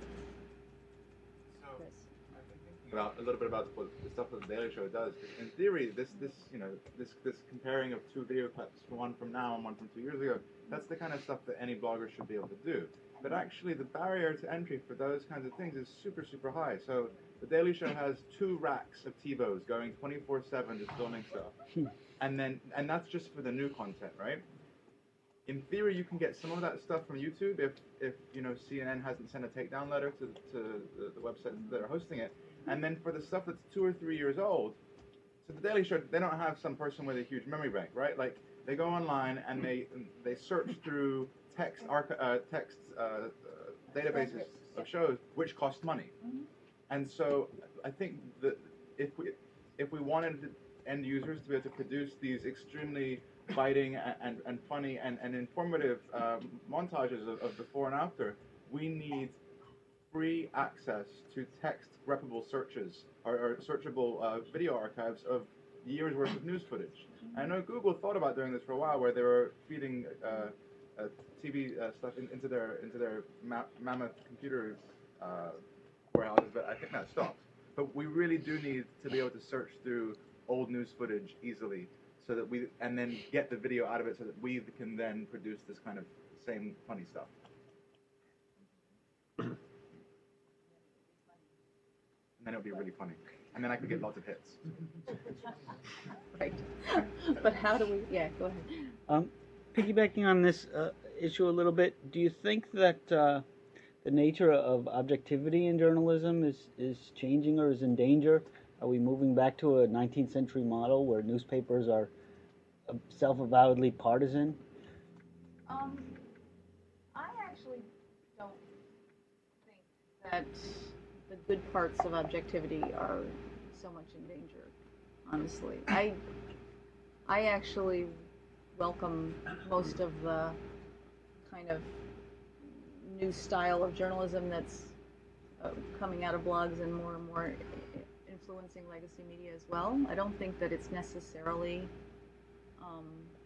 Speaker 15: So, I've been thinking about a little bit about what the stuff that the Daily Show does. In theory, this, this, you know, this, this comparing of two video clips, one from now and one from two years ago, that's the kind of stuff that any blogger should be able to do. But actually, the barrier to entry for those kinds of things is super, super high. So the Daily Show has two racks of TiVos going twenty-four seven just filming stuff, and then and that's just for the new content, right? in theory, you can get some of that stuff from YouTube if, if you know, C N N hasn't sent a takedown letter to, to the, the websites that are hosting it. And then for the stuff that's two or three years old, so the Daily Show, they don't have some person with a huge memory bank, right? Like, they go online and they they search through text archi- uh, text uh, uh, databases of shows, which cost money. And so I think that if we if we wanted end users to be able to produce these extremely biting and, and, and funny and, and informative um, montages of, of before and after, we need free access to text reppable searches or, or searchable uh, video archives of years worth of news footage. I know Google thought about doing this for a while, where they were feeding uh, uh, T V uh, stuff in, into their into their ma mammoth computer uh, warehouses, but I think that stopped. But we really do need to be able to search through old news footage easily, so that we and then get the video out of it, so that we can then produce this kind of same funny stuff. And then it'll be really funny, and then I could get lots of hits.
Speaker 16: Right. But how do we, yeah, go ahead.
Speaker 17: Um, piggybacking on this uh, issue a little bit, do you think that uh, the nature of objectivity in journalism is, is changing or is in danger? Are we moving back to a nineteenth century model where newspapers are uh, self-avowedly partisan?
Speaker 10: Um, I actually don't think that the good parts of objectivity are so much in danger. Honestly, I I actually welcome most of the kind of new style of journalism that's uh, coming out of blogs and more and more influencing legacy media as well. I don't think that it's necessarily um,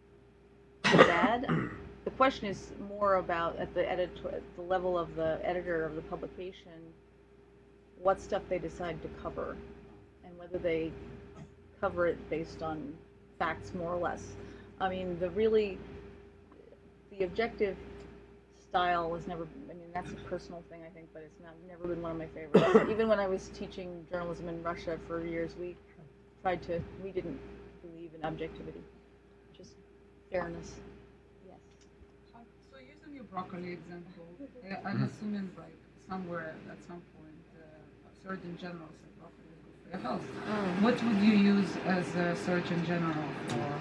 Speaker 10: bad. The question is more about at the editor, at the level of the editor of the publication, what stuff they decide to cover, and whether they cover it based on facts, more or less. I mean, the really, the objective style was never, I mean, that's a personal thing, I think, but it's not never been one of my favorites. Even when I was teaching journalism in Russia for years, we tried to, we didn't believe in objectivity, just fairness. Yes.
Speaker 18: So using your broccoli example, uh, I'm assuming like somewhere at some point, uh, Surgeon General said broccoli is good for your health.
Speaker 10: Mm.
Speaker 18: What would you use as a Surgeon General for?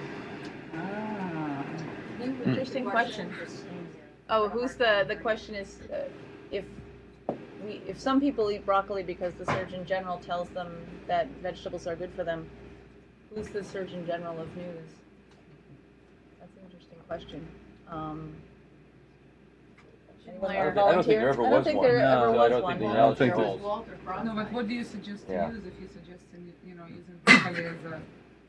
Speaker 10: Ah, interesting question. Oh, who's the, the question is, uh, if we, if some people eat broccoli because the Surgeon General tells them that vegetables are good for them, who's the Surgeon General of news? That's an interesting question. Um, anyone
Speaker 9: I
Speaker 10: want
Speaker 9: don't,
Speaker 10: to
Speaker 9: I don't think there
Speaker 10: volunteer?
Speaker 9: ever
Speaker 10: I don't
Speaker 9: was
Speaker 10: think
Speaker 9: one.
Speaker 10: there ever
Speaker 9: No,
Speaker 10: was
Speaker 9: I don't
Speaker 10: one.
Speaker 9: think, I don't think there's.
Speaker 18: No, but what do you suggest to
Speaker 9: Yeah.
Speaker 18: use if you suggest, you know, using broccoli as a...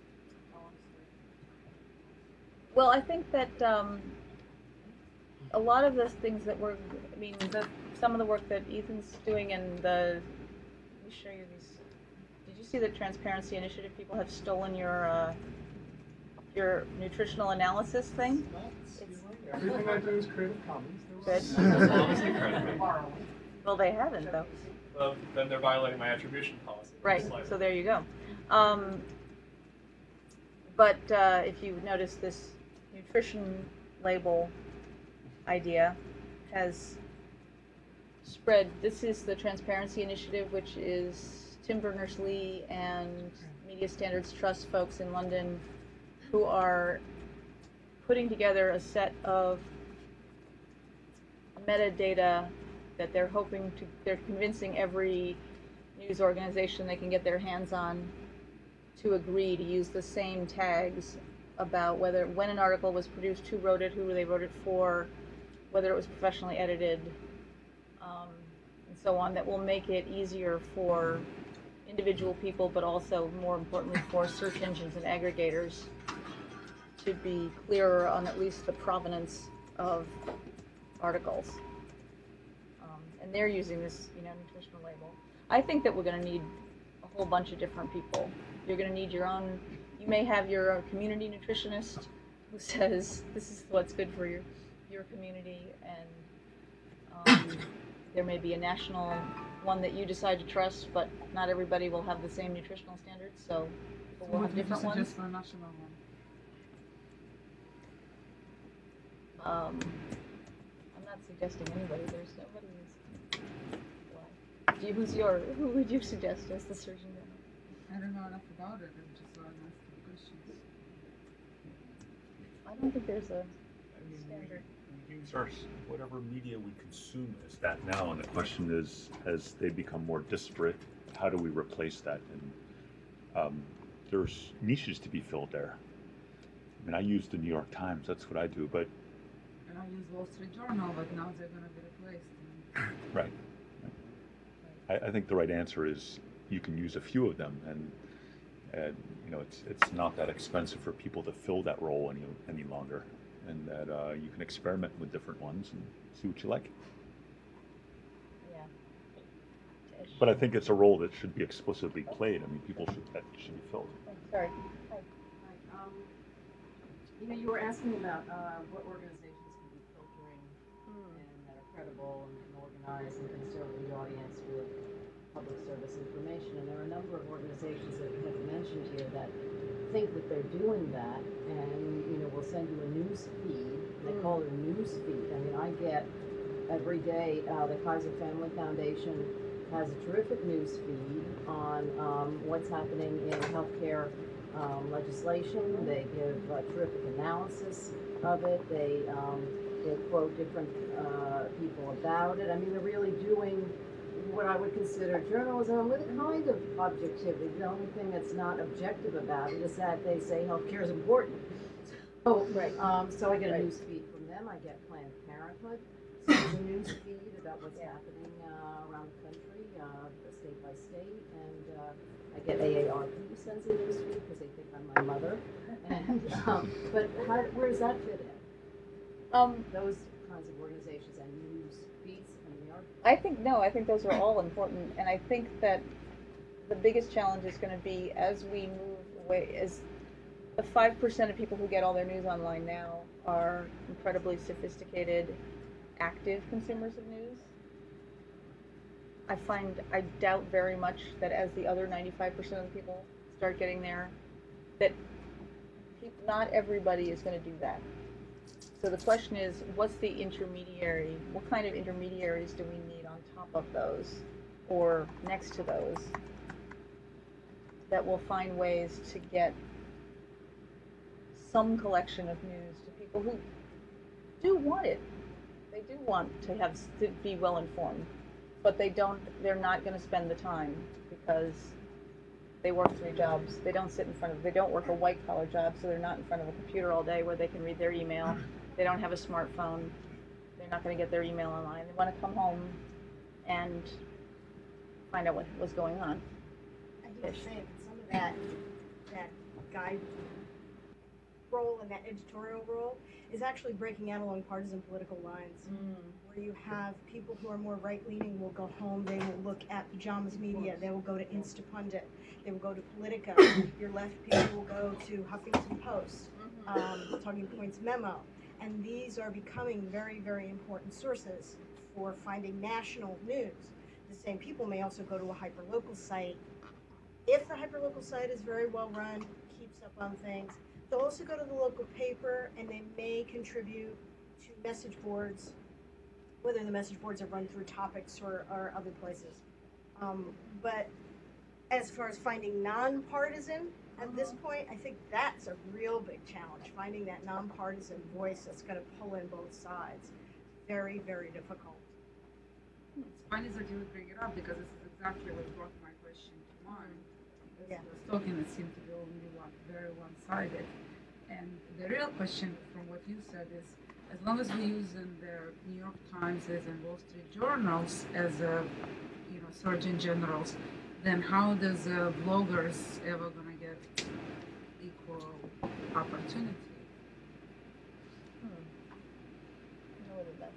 Speaker 10: Well, I think that um, a lot of the things that we're, I mean, the, some of the work that Ethan's doing and the, let me show you these. Did you see the Transparency Initiative? People have stolen your uh, your nutritional analysis thing.
Speaker 2: Everything I do is Creative Commons.
Speaker 10: Good. Well, they haven't though.
Speaker 4: Well, then they're violating my attribution policy.
Speaker 10: Right. So there you go. Um, but uh, if you notice, this nutrition label idea has spread. This is the Transparency Initiative, which is Tim Berners-Lee and Media Standards Trust folks in London who are putting together a set of metadata that they're hoping to, they're convincing every news organization they can get their hands on to agree to use the same tags about whether, when an article was produced, who wrote it, who they wrote it for, whether it was professionally edited, um, and so on, that will make it easier for individual people, but also, more importantly, for search engines and aggregators to be clearer on at least the provenance of articles. Um, and they're using this, you know, nutritional label. I think that we're going to need a whole bunch of different people. You're going to need your own, you may have your own community nutritionist who says this is what's good for your, your community, and um, there may be a national one that you decide to trust, but not everybody will have the same nutritional standards, so people will
Speaker 18: What
Speaker 10: have
Speaker 18: would you
Speaker 10: different ones.
Speaker 18: suggest for a national one?
Speaker 10: Um, I'm not suggesting anybody. There's nobody who's. Why? Do you, who's your? Who would you suggest as the Surgeon General?
Speaker 18: I don't know enough about it. I'm just uh, asking questions.
Speaker 10: I don't think there's a standard.
Speaker 9: We use our, whatever media we consume as that now, and the question is, as they become more disparate, how do we replace that? And um, there's niches to be filled there. I mean, I use the New York Times, that's what I do, but...
Speaker 18: And I use Wall Street Journal, but now they're going to be replaced.
Speaker 9: Right. I, I think the right answer is you can use a few of them, and, and you know, it's it's not that expensive for people to fill that role any any longer, and that uh, you can experiment with different ones and see what you like.
Speaker 10: Yeah.
Speaker 9: But I think it's a role that should be explicitly played. I mean, people should that should be filled.
Speaker 10: Sorry.
Speaker 16: Hi. Um, you know, you were asking about uh, what organizations can be filtering and that are credible and can organize and can serve the audience with public service information. And there are a number of organizations that have mentioned here that think that they're doing that, and you know, will send you a news feed. And they call it a news feed. I mean, I get every day uh, the Kaiser Family Foundation has a terrific news feed on um, what's happening in healthcare um, legislation. They give uh, terrific analysis of it. They um, they quote different uh, people about it. I mean, they're really doing what I would consider journalism with a kind of objectivity. The only thing that's not objective about it is that they say healthcare is important. So, right. um, so I get a
Speaker 10: Right.
Speaker 16: news feed from them. I get Planned Parenthood sends a news feed about what's happening uh, around the country, uh, state by state, and uh, I get A A R P sends a news feed because they think I'm my mother. And um, but how, where does that fit in?
Speaker 10: Um,
Speaker 16: Those kinds of organizations and news feeds. I mean, they are.
Speaker 10: I think no. I think those are all important, and I think that the biggest challenge is going to be as we move away. As the five percent of people who get all their news online now are incredibly sophisticated, active consumers of news. I find I doubt very much that as the other ninety-five percent of the people start getting there, that pe- not everybody is going to do that. So the question is, what's the intermediary? What kind of intermediaries do we need on top of those, or next to those, that will find ways to get some collection of news to people who do want it. They do want to have to be well informed, but they don't. They're not going to spend the time because they work three jobs. They don't sit in front of. They don't work a white collar job, so they're not in front of a computer all day where they can read their email. They don't have a smartphone. They're not going to get their email online. They want to come home and find out what was going on.
Speaker 19: I do the same. Some of that that guide role and that editorial role is actually breaking out along partisan political lines,
Speaker 10: mm.
Speaker 19: where you have people who are more right-leaning will go home, they will look at Pajamas Media, they will go to Instapundit, they will go to Politica. Your left people will go to Huffington Post, um, Talking Points Memo, and these are becoming very, very important sources for finding national news. The same people may also go to a hyperlocal site. If the hyperlocal site is very well run, keeps up on things, they'll also go to the local paper, and they may contribute to message boards, whether the message boards are run through topics or, or other places. Um, but as far as finding nonpartisan, at this point, I think that's a real big challenge, finding that nonpartisan voice that's going to pull in both sides. Very, very difficult.
Speaker 18: It's funny that you would bring it up because this is exactly what brought my question to mind.
Speaker 19: Yeah.
Speaker 18: I was talking, it seemed to be only one, very one-sided. And the real question from what you said is, as long as we use in the New York Times and Wall Street journals as a, you know, surgeon generals, then how does uh, bloggers ever gonna get equal opportunity?
Speaker 10: Hmm. I know whether that's.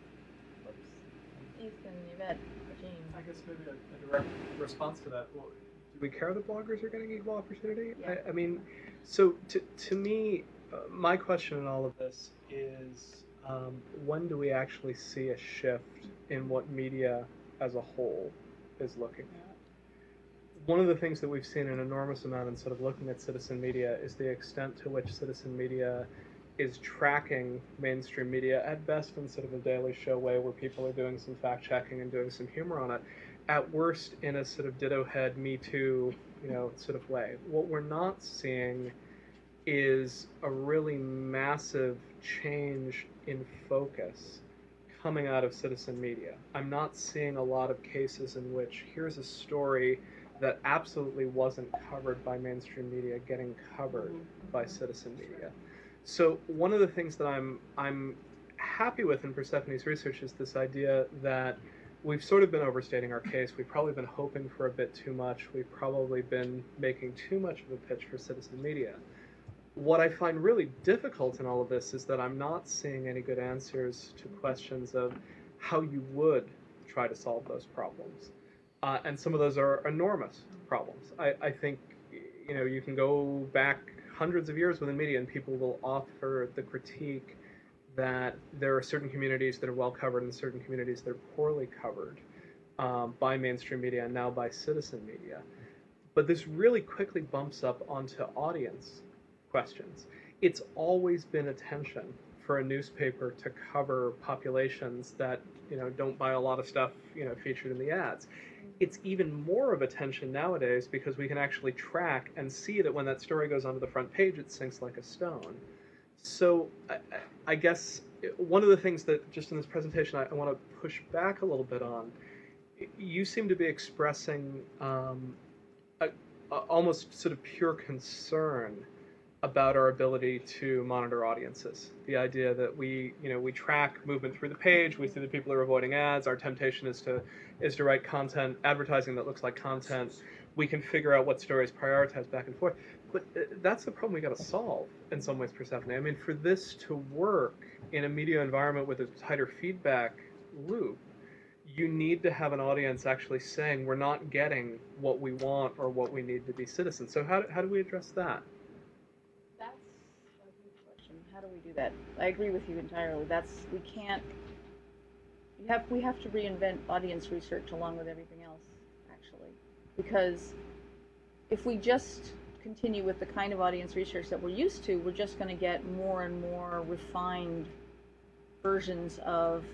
Speaker 10: Whoops. Ethan, Yvette, Jean.
Speaker 4: I guess maybe a, a direct response to that. Well, do we care that bloggers are getting equal opportunity?
Speaker 10: Yeah.
Speaker 4: I, I mean, so to, to me, uh, my question in all of this is, um, when do we actually see a shift in what media as a whole is looking at? One of the things that we've seen an enormous amount in sort of looking at citizen media is the extent to which citizen media is tracking mainstream media at best in sort of a Daily Show way where people are doing some fact checking and doing some humor on it, at worst in a sort of ditto head, Me Too, you know, sort of way. What we're not seeing is a really massive change in focus coming out of citizen media. I'm not seeing a lot of cases in which here's a story that absolutely wasn't covered by mainstream media getting covered by citizen media. So one of the things that I'm I'm happy with in Persephone's research is this idea that we've sort of been overstating our case. We've probably been hoping for a bit too much. We've probably been making too much of a pitch for citizen media. What I find really difficult in all of this is that I'm not seeing any good answers to questions of how you would try to solve those problems. Uh, and some of those are enormous problems. I, I think, you know, you can go back hundreds of years within media and people will offer the critique that there are certain communities that are well covered and certain communities that are poorly covered um, by mainstream media and now by citizen media. But this really quickly bumps up onto audience questions. It's always been a tension for a newspaper to cover populations that, you know, don't buy a lot of stuff, you know, featured in the ads. It's even more of a tension nowadays because we can actually track and see that when that story goes onto the front page, it sinks like a stone. So I, I guess one of the things that just in this presentation I, I want to push back a little bit on, you seem to be expressing um, a, a almost sort of pure concern about our ability to monitor audiences. The idea that we, you know, we track movement through the page, we see that people are avoiding ads, our temptation is to is to write content, advertising that looks like content. We can figure out what stories prioritize back and forth. But that's the problem we got to solve in some ways, Persephone. I mean, for this to work in a media environment with a tighter feedback loop, you need to have an audience actually saying we're not getting what we want or what we need to be citizens. So how, how do we address that?
Speaker 10: That's a good question. How do we do that? I agree with you entirely. That's, we can't, we have, we have to reinvent audience research along with everything else, actually. Because if we just continue with the kind of audience research that we're used to, we're just going to get more and more refined versions of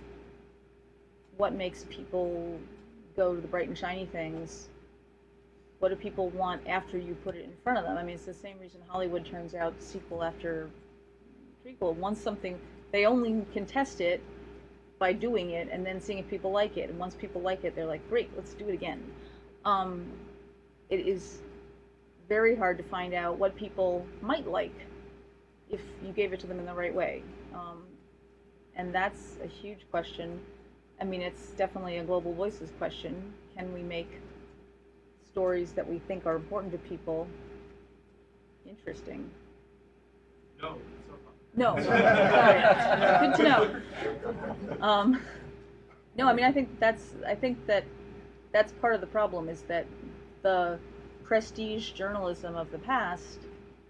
Speaker 10: what makes people go to the bright and shiny things. What do people want after you put it in front of them? I mean, it's the same reason Hollywood turns out sequel after prequel. Once something, they only can test it by doing it and then seeing if people like it. And once people like it, they're like, great, let's do it again. Um, it is very hard to find out what people might like if you gave it to them in the right way. Um, and that's a huge question. I mean, it's definitely a Global Voices question. Can we make stories that we think are important to people interesting?
Speaker 4: No.
Speaker 10: No. Sorry. Good to know. Um, no, I mean, I think that's, I think that that's part of the problem is that the prestige journalism of the past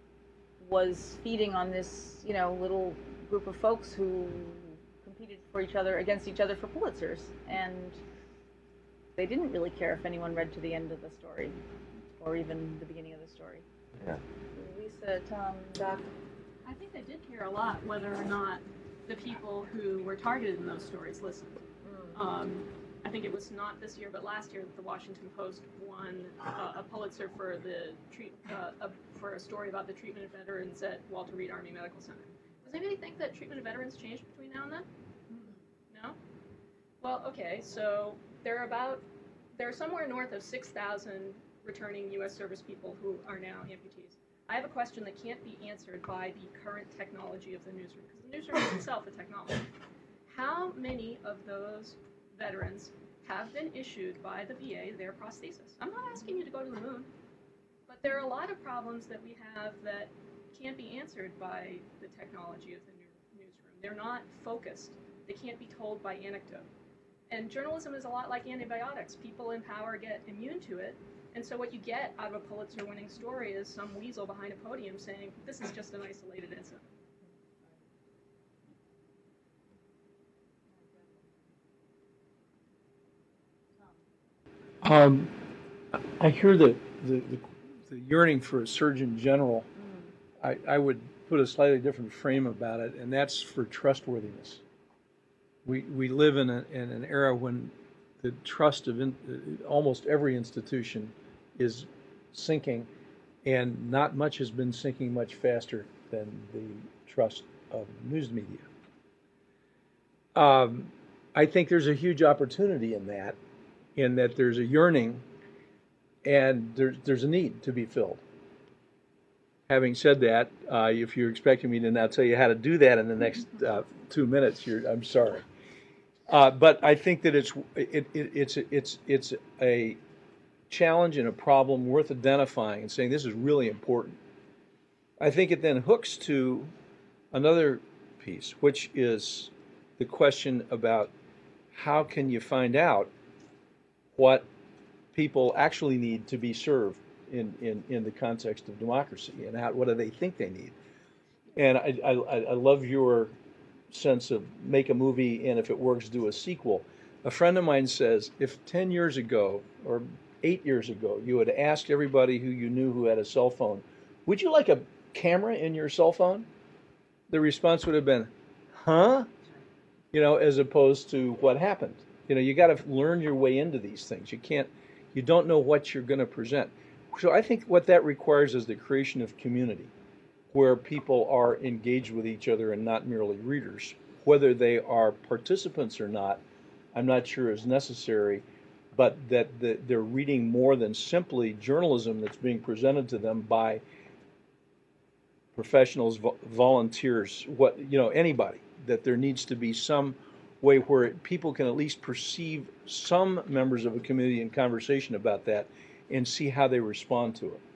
Speaker 10: was feeding on this, you know, little group of folks who competed for each other, against each other for Pulitzers, and they didn't really care if anyone read to the end of the story, or even the beginning of the story.
Speaker 12: Yeah.
Speaker 10: Lisa, Tom, Doc?
Speaker 6: I think they did care a lot whether or not the people who were targeted in those stories listened. Mm. Um, I think it was not this year, but last year, the Washington Post won uh, a Pulitzer for the treat, uh, a, for a story about the treatment of veterans at Walter Reed Army Medical Center. Does anybody think that treatment of veterans changed between now and then? No? Well, okay, so there are about, there are somewhere north of six thousand returning U S service people who are now amputees. I have a question that can't be answered by the current technology of the newsroom, because the newsroom is itself a technology. How many of those veterans have been issued by the V A their prosthesis? I'm not asking you to go to the moon, but there are a lot of problems that we have that can't be answered by the technology of the new newsroom. They're not focused. They can't be told by anecdote. And journalism is a lot like antibiotics. People in power get immune to it, and so what you get out of a Pulitzer-winning story is some weasel behind a podium saying, this is just an isolated incident.
Speaker 14: Um, I hear the, the, the, the yearning for a Surgeon General. I, I would put a slightly different frame about it, and that's for trustworthiness. We we live in a, in an era when the trust of in, almost every institution is sinking, and not much has been sinking much faster than the trust of news media. Um, I think there's a huge opportunity in that, in that there's a yearning and there's, there's a need to be filled. Having said that, uh, if you're expecting me to now tell you how to do that in the next uh, two minutes, you're, I'm sorry. Uh, but I think that it's it, it, it's it's it's a challenge and a problem worth identifying and saying this is really important. I think it then hooks to another piece, which is the question about how can you find out what people actually need to be served in, in, in the context of democracy, and how, what do they think they need. And I, I, I love your sense of make a movie, and if it works, do a sequel. A friend of mine says, if ten years ago or eight years ago you had asked everybody who you knew who had a cell phone, would you like a camera in your cell phone? The response would have been, huh? You know, as opposed to what happened. You know, you got to learn your way into these things. You can't, you don't know what you're going to present. So I think what that requires is the creation of community, where people are engaged with each other and not merely readers. Whether they are participants or not, I'm not sure is necessary, but that the, they're reading more than simply journalism that's being presented to them by professionals, vo- volunteers, what, you know, anybody, that there needs to be some way where people can at least perceive some members of a community in conversation about that and see how they respond to it.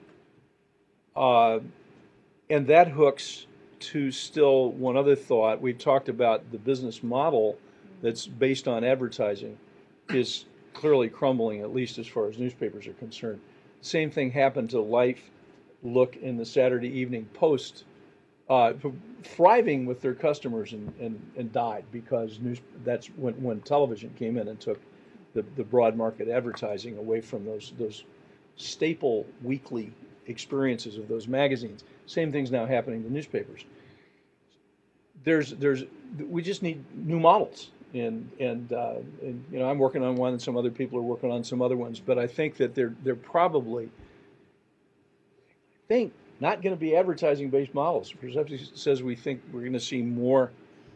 Speaker 14: Uh, and that hooks to still one other thought. We've talked about the business model that's based on advertising is clearly crumbling, at least as far as newspapers are concerned. The same thing happened to Life, Look, in the Saturday Evening Post, uh, thriving with their customers, and, and, and died because news, that's when, when television came in and took the, the broad market advertising away from those those staple weekly experiences of those magazines. Same thing's now happening to newspapers. There's there's we just need new models, and and, uh, and you know, I'm working on one, and some other people are working on some other ones. But I think that they're they're probably I think not going to be advertising based models. Perception says we think we're going to see more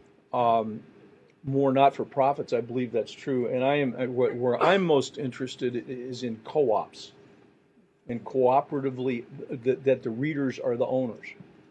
Speaker 14: um, more not for profits. I believe that's true, and I am where, where I'm most interested is in co-ops. And cooperatively, that, that the readers are the owners,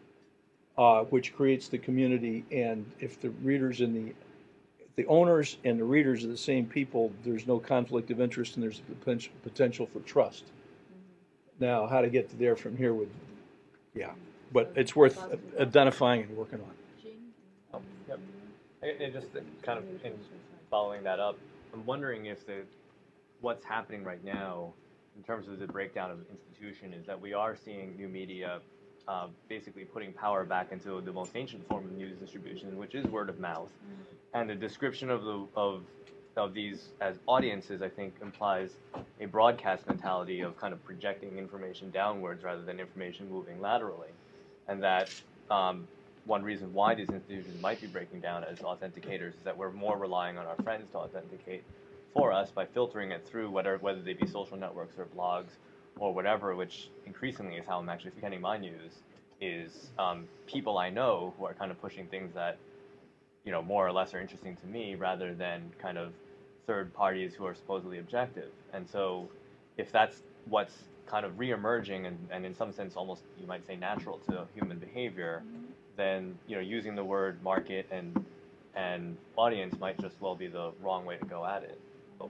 Speaker 14: uh, which creates the community. And if the readers and the the owners and the readers are the same people, there's no conflict of interest, and there's potential potential for trust. Mm-hmm. Now, how to get there from here would, yeah, but it's worth identifying and working on.
Speaker 20: Oh, yep. And just kind of in following that up, I'm wondering if the what's happening right now, in terms of the breakdown of the institution, is that we are seeing new media uh, basically putting power back into the most ancient form of news distribution, which is word of mouth. Mm-hmm. And the description of the of of these as audiences, I think, implies a broadcast mentality of kind of projecting information downwards rather than information moving laterally. And that um, one reason why these institutions might be breaking down as authenticators is that we're more relying on our friends to authenticate for us by filtering it through whether whether they be social networks or blogs or whatever, which increasingly is how I'm actually getting my news, is um, people I know who are kind of pushing things that, you know, more or less are interesting to me, rather than kind of third parties who are supposedly objective. And so if that's what's kind of re-emerging and, and in some sense almost, you might say, natural to human behavior, mm-hmm. then, you know, using the word market and and audience might just well be the wrong way to go at it.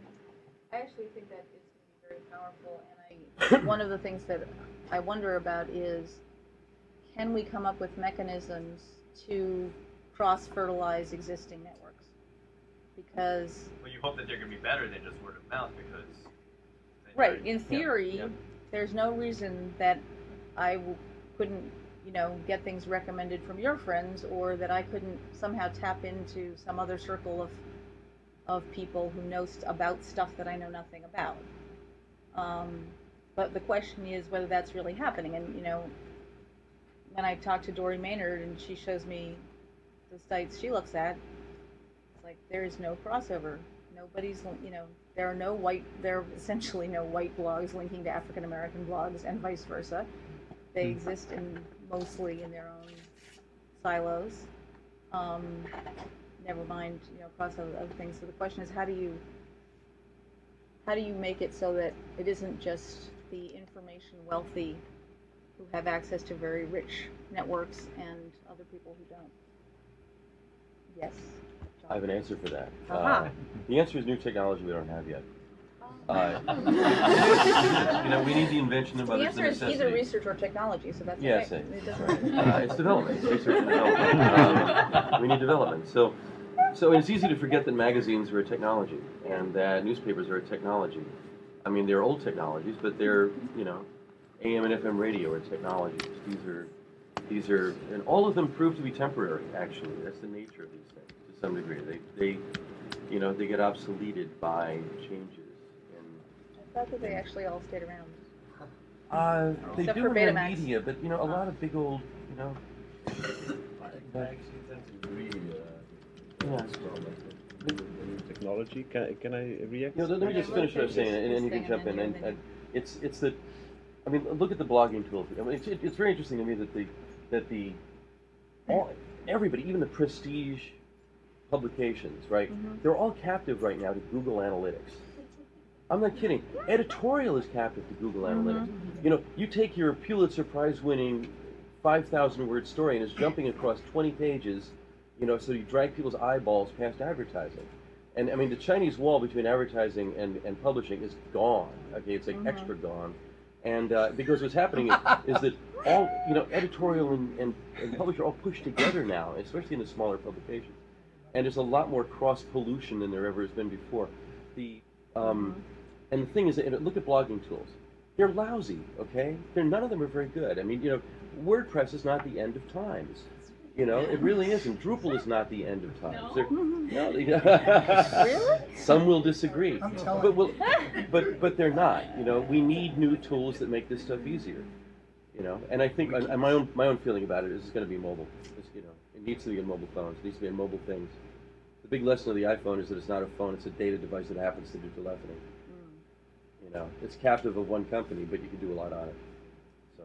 Speaker 10: I actually think that is very powerful, and I, one of the things that I wonder about is, can we come up with mechanisms to cross-fertilize existing networks? Because
Speaker 20: well, you hope that they're going to be better than just word of mouth, because
Speaker 10: right, in theory,
Speaker 20: yeah. Yeah.
Speaker 10: there's no reason that I w- couldn't, you know, get things recommended from your friends, or that I couldn't somehow tap into some other circle of of people who know st- about stuff that I know nothing about. Um, but the question is whether that's really happening. And, you know, when I talk to Dory Maynard and she shows me the sites she looks at, it's like there is no crossover. Nobody's, you know, there are no white, there are essentially no white blogs linking to African American blogs and vice versa. They exist in mostly in their own silos. Um, never mind, you know, crossover other things. So the question is, how do you, how do you make it so that it isn't just the information wealthy who have access to very rich networks and other people who don't? Yes.
Speaker 1: I have an answer for that.
Speaker 10: Uh-huh.
Speaker 1: Uh, the answer is new technology we don't have yet. Uh, you know, we need the invention of
Speaker 10: The
Speaker 1: others.
Speaker 10: answer is either research or technology, so that's
Speaker 1: Yes,
Speaker 10: okay.
Speaker 1: it-
Speaker 10: It doesn't-
Speaker 1: uh, it's development. It's research and development. Um, we need development. So, so it's easy to forget that magazines are a technology and that newspapers are a technology. I mean, they're old technologies, but they're, you know, A M and F M radio are technologies. These are, these are, and all of them prove to be temporary. Actually, that's the nature of these things to some degree. They, they, you know, they get obsoleted by changes.
Speaker 10: I thought that they actually all stayed around.
Speaker 1: Uh, they
Speaker 10: Except
Speaker 1: do
Speaker 10: for
Speaker 1: in their
Speaker 10: Betamax.
Speaker 1: media, but you know, a lot of big old, you know. Yeah.
Speaker 12: Technology. Can, can I react?
Speaker 1: You know, let me just finish what I was saying, and, and you can jump in. And, and it's it's the, I mean, look at the blogging tools. I mean, it's, it's very interesting to me that the that the all everybody, even the prestige publications, right?
Speaker 10: Mhm.
Speaker 1: They're all captive right now to Google Analytics. I'm not kidding. Editorial is captive to Google Analytics. You know, you take your Pulitzer Prize-winning five thousand word story and it's jumping across twenty pages, you know, so you drag people's eyeballs past advertising. And I mean, the Chinese wall between advertising and, and publishing is gone. Okay, it's like
Speaker 10: Mhm.
Speaker 1: extra gone. And uh, because what's happening is, is that all, you know, editorial and, and, and publisher are all pushed together now, especially in the smaller publications. And there's a lot more cross-pollution than there ever has been before. The um, And the thing is, that, look at blogging tools. They're lousy, okay? They're, none of them are very good. I mean, you know, WordPress is not the end of times. You know, it really isn't. Drupal is not the end of times. They're- No.
Speaker 10: Really?
Speaker 1: Some will disagree.
Speaker 2: I'm telling
Speaker 1: but, well, but but they're not. You know, we need new tools that make this stuff easier. You know, and I think and my own my own feeling about it is it's going to be mobile. It's, you know, it needs to be in mobile phones. It needs to be in mobile things. The big lesson of the iPhone is that it's not a phone. It's a data device that happens to do telephony. You know, it's captive of one company, but you can do a lot on it. So.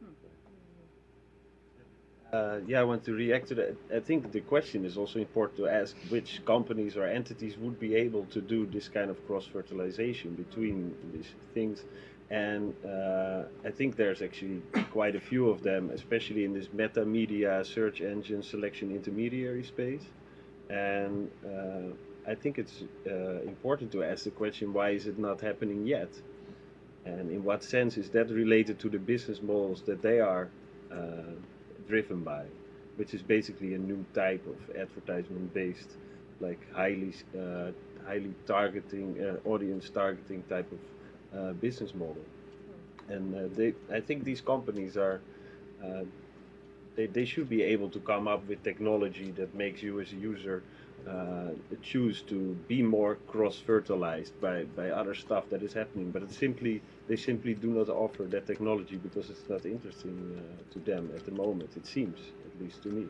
Speaker 12: Uh, yeah, I want to react to that. I think the question is also important to ask which companies or entities would be able to do this kind of cross-fertilization between these things. And uh, I think there's actually quite a few of them, especially in this meta media search engine selection intermediary space. And uh, I think it's uh, important to ask the question, why is it not happening yet? And in what sense is that related to the business models that they are uh, driven by, which is basically a new type of advertisement-based, like highly, uh, highly targeting, uh, audience targeting type of uh, business model. And uh, they, I think these companies are, uh, they, they should be able to come up with technology that makes you as a user uh, choose to be more cross-fertilized by, by other stuff that is happening. But it's simply, they simply do not offer that technology because it's not interesting uh, to them at the moment, it seems, at least to me.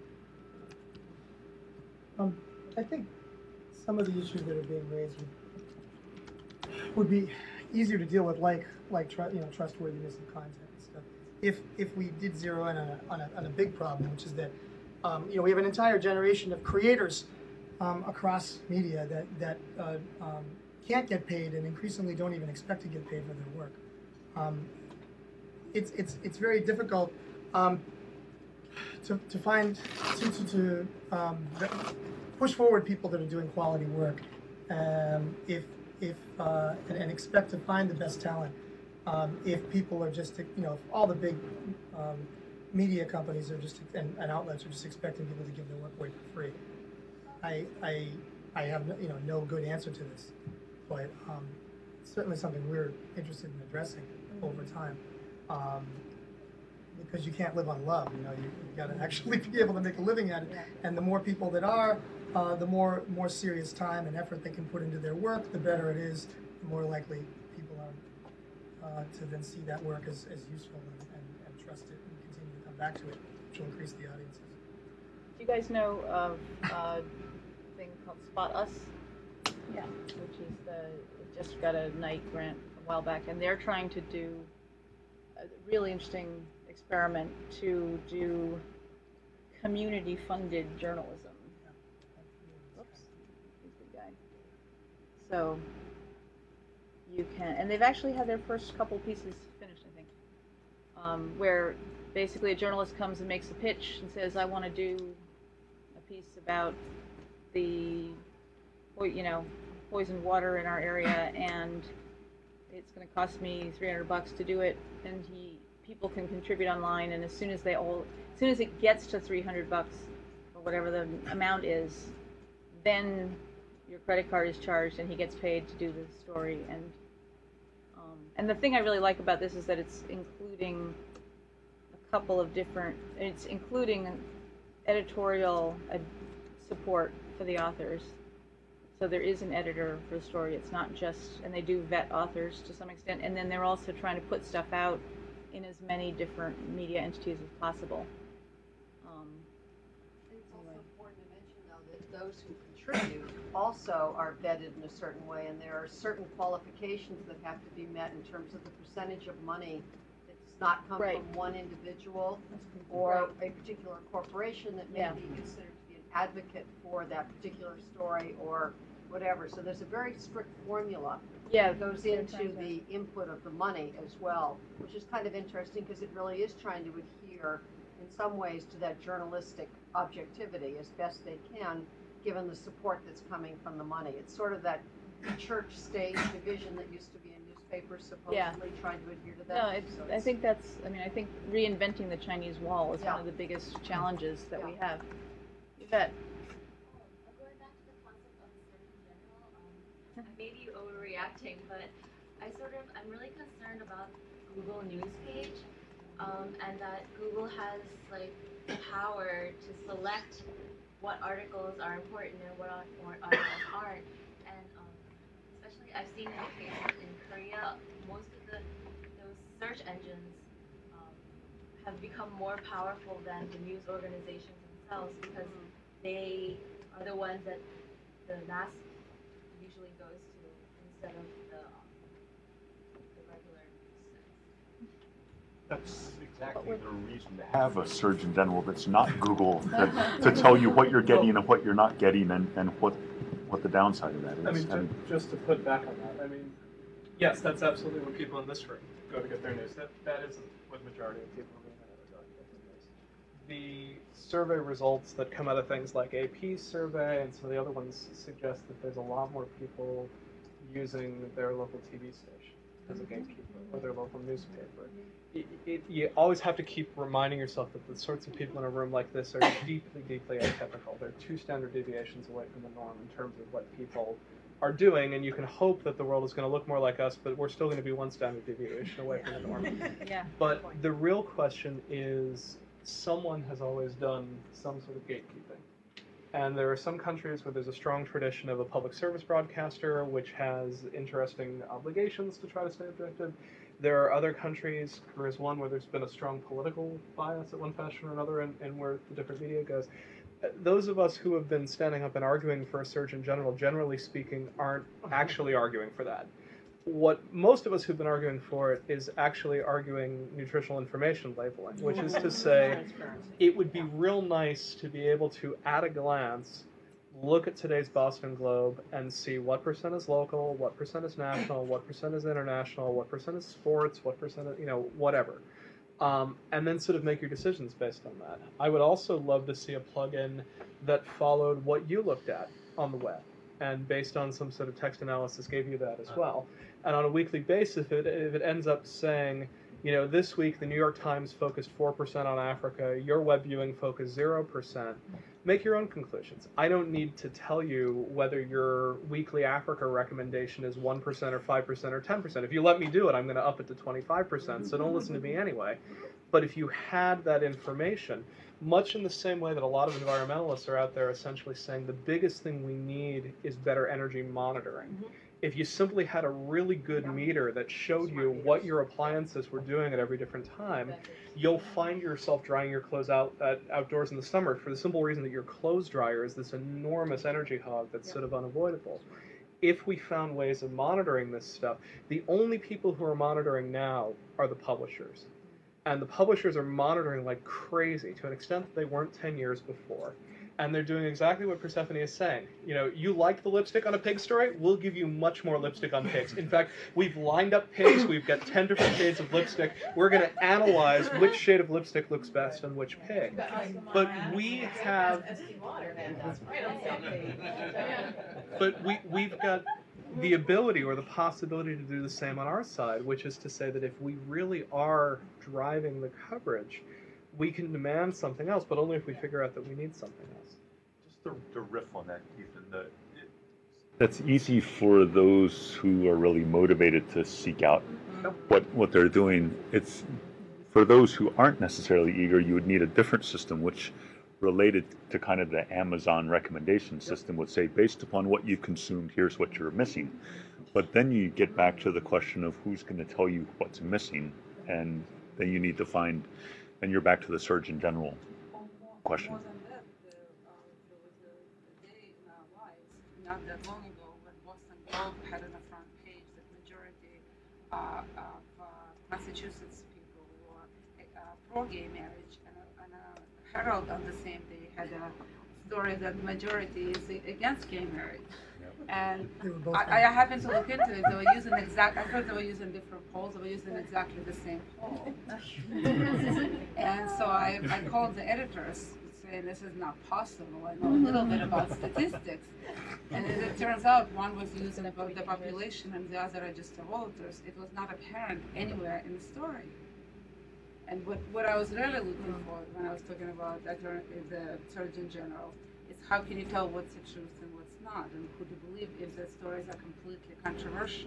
Speaker 2: Um, I think some of the issues that are being raised would, would be easier to deal with, like like tr you know trustworthiness of content and stuff. If if we did zero in on a, on a, on a big problem, which is that um, you know we have an entire generation of creators um, across media that that uh, um, can't get paid and increasingly don't even expect to get paid for their work. Um, it's it's it's very difficult um, to to find to to, to um, push forward people that are doing quality work um, if if uh, and, and expect to find the best talent. Um, if people are just, you know, if all the big um, media companies are just and, and outlets are just expecting people to give their work away for free, I I I have no, you know no good answer to this, but um, it's certainly something we're interested in addressing over time, um, because you can't live on love. You know, you, you got to actually be able to make a living at it, and the more people that are, uh, the more more serious time and effort they can put into their work, the better it is. The more likely people are. Uh, to then see that work as, as useful and, and, and trust it and continue to come back to it, which will increase the audiences.
Speaker 10: Do you guys know of a thing called Spot Us? Yeah. Which is the, it just got a Knight grant a while back, and they're trying to do a really interesting experiment to do community-funded journalism. Whoops, he's a good guy. So you can, and they've actually had their first couple pieces finished, I think, um, where basically a journalist comes and makes a pitch and says, I want to do a piece about the, you know, poisoned water in our area, and it's going to cost me three hundred bucks to do it, and he, people can contribute online, and as soon as they all, as soon as it gets to three hundred bucks, or whatever the amount is, then your credit card is charged, and he gets paid to do the story. And um, and the thing I really like about this is that it's including a couple of different, it's including editorial uh, support for the authors. So there is an editor for the story. It's not just, and they do vet authors to some extent, and then they're also trying to put stuff out in as many different media entities as possible. Um,
Speaker 7: It's also important to mention, though, that those who contribute also are vetted in a certain way, and there are certain qualifications that have to be met in terms of the percentage of money that does not come
Speaker 10: Right.
Speaker 7: from one individual or a particular corporation that may
Speaker 10: Yeah.
Speaker 7: be considered to be an advocate for that particular story or whatever. So there's a very strict formula
Speaker 10: Yeah,
Speaker 7: that goes
Speaker 10: they're
Speaker 7: into
Speaker 10: trying to-
Speaker 7: the input of the money as well, which is kind of interesting because it really is trying to adhere in some ways to that journalistic objectivity as best they can, given the support that's coming from the money. It's sort of that church-state division that used to be in newspapers, supposedly
Speaker 10: Yeah.
Speaker 7: trying to adhere to that.
Speaker 10: No, it's,
Speaker 7: So
Speaker 10: I think that's, I mean, I think reinventing the Chinese wall is
Speaker 7: Yeah.
Speaker 10: one of the biggest challenges that we
Speaker 7: Yeah.
Speaker 10: have. You bet.
Speaker 21: Going back to the concept of the search in general, um, I may be overreacting, but I sort of, I'm really concerned about Google News page, um, and that Google has like the power to select what articles are important and what ar- or articles aren't. And um, especially I've seen in cases in Korea, most of the those search engines um, have become more powerful than the news organizations themselves because they are the ones that the mass usually goes to instead of the, um, the regular news sites.
Speaker 9: That's exactly the reason to have a Surgeon General that's not Google, that, to tell you what you're getting and what you're not getting, and, and what what the downside of that is.
Speaker 4: I mean,
Speaker 9: And-
Speaker 4: ju- just to put back on that, I mean, yes, that's absolutely what people in this room go to get their news. That that isn't what majority of people in the internet are going to get their news. The survey results that come out of things like A P's survey and some of the other ones suggest that there's a lot more people using their local T V station as a gatekeeper or their local newspaper. It, it, you always have to keep reminding yourself that the sorts of people in a room like this are deeply, deeply atypical. They're two standard deviations away from the norm in terms of what people are doing, and you can hope that the world is going to look more like us, but we're still going to be one standard deviation away from the norm.
Speaker 10: Yeah.
Speaker 4: But the real question is, someone has always done some sort of gatekeeping. And there are some countries where there's a strong tradition of a public service broadcaster, which has interesting obligations to try to stay objective. There are other countries, there is one where there's been a strong political bias at one fashion or another, and, and where the different media goes. Uh, Those of us who have been standing up and arguing for a Surgeon General, generally speaking, aren't actually arguing for that. What most of us who've been arguing for it is actually arguing nutritional information labeling, which is to say it would be real nice to be able to, at a glance, look at today's Boston Globe and see what percent is local, what percent is national, what percent is international, what percent is sports, what percent is, you know, whatever. Um, and then sort of make your decisions based on that. I would also love to see a plugin that followed what you looked at on the web, and based on some sort of text analysis gave you that as well. And on a weekly basis, if it, if it ends up saying, you know, this week the New York Times focused four percent on Africa, your web viewing focused zero percent, make your own conclusions. I don't need to tell you whether your weekly Africa recommendation is one percent or five percent or ten percent. If you let me do it, I'm going to up it to twenty-five percent, so don't listen to me anyway. But if you had that information, much in the same way that a lot of environmentalists are out there essentially saying the biggest thing we need is better energy monitoring. if you simply had a really good meter that showed you what your appliances were doing at every different time, you'll find yourself drying your clothes out at, outdoors in the summer for the simple reason that your clothes dryer is this enormous energy hog that's sort of unavoidable. If we found ways of monitoring this stuff, the only people who are monitoring now are the publishers. And the publishers are monitoring like crazy to an extent that they weren't ten years before. And they're doing exactly what Persephone is saying. You know, you like the lipstick on a pig story? We'll give you much more lipstick on pigs. In fact, we've lined up pigs. We've got ten different shades of lipstick. We're going to analyze which shade of lipstick looks best on which pig. But we have... But we, we've got the ability or the possibility to do the same on our side, which is to say that if we really are driving the coverage, we can demand something else, but only if we figure out that we need something else.
Speaker 9: Just to, to riff on that, Ethan, the, that's easy for those who are really motivated to seek out what, what they're doing. It's for those who aren't necessarily eager, you would need a different system, which related to kind of the Amazon recommendation system would say, based upon what you consumed, here's what you're missing. But then you get back to the question of who's going to tell you what's missing, and then you need to find, and you're back to the Surgeon General question.
Speaker 18: Not that long ago, when Boston Globe had on the front page that majority uh, of uh, Massachusetts people were uh, pro-gay marriage, and a, and a Herald on the same day had a story that majority is against gay marriage. And I, I happened to look into it. They were using exact. I heard they were using different polls. They were using exactly the same poll. And so I, I called the editors saying this is not possible. I know a little bit about statistics. And as it turns out, one was using about the population and the other registered voters. It was not apparent anywhere in the story. And what, what I was really looking for when I was talking about the, the Surgeon General is how can you tell what's the truth and what's not, and who to believe if the stories are completely controversial.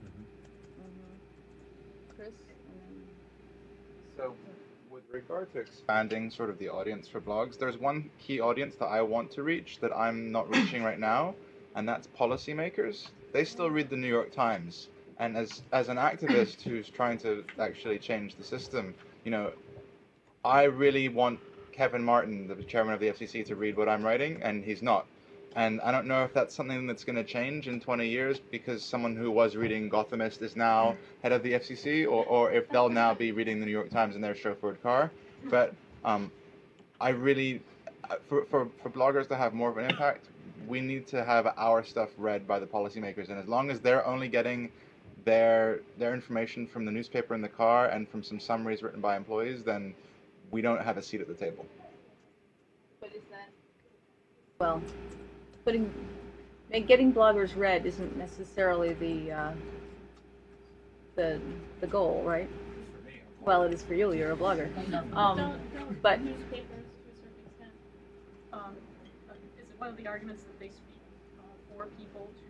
Speaker 10: Mm-hmm. Chris?
Speaker 15: So, with regard to expanding sort of the audience for blogs, there's one key audience that I want to reach that I'm not reaching right now, and that's policymakers. They still read the New York Times, and as as an activist who's trying to actually change the system, you know, I really want Kevin Martin, the chairman of the F C C, to read what I'm writing, and he's not. And I don't know if that's something that's going to change in twenty years because someone who was reading Gothamist is now head of the F C C, or, or if they'll now be reading the New York Times in their chauffeured car. But um, I really, for, for, for bloggers to have more of an impact, we need to have our stuff read by the policymakers. And as long as they're only getting their their information from the newspaper in the car and from some summaries written by employees, then we don't have a seat at the table.
Speaker 10: But is that, well, putting, getting bloggers read isn't necessarily the uh, the the goal, right? Well, it is for you. You're a blogger. Um,
Speaker 6: don't, don't
Speaker 10: but
Speaker 6: newspapers, to a certain extent, um, is it one of the arguments that they speak uh, for people to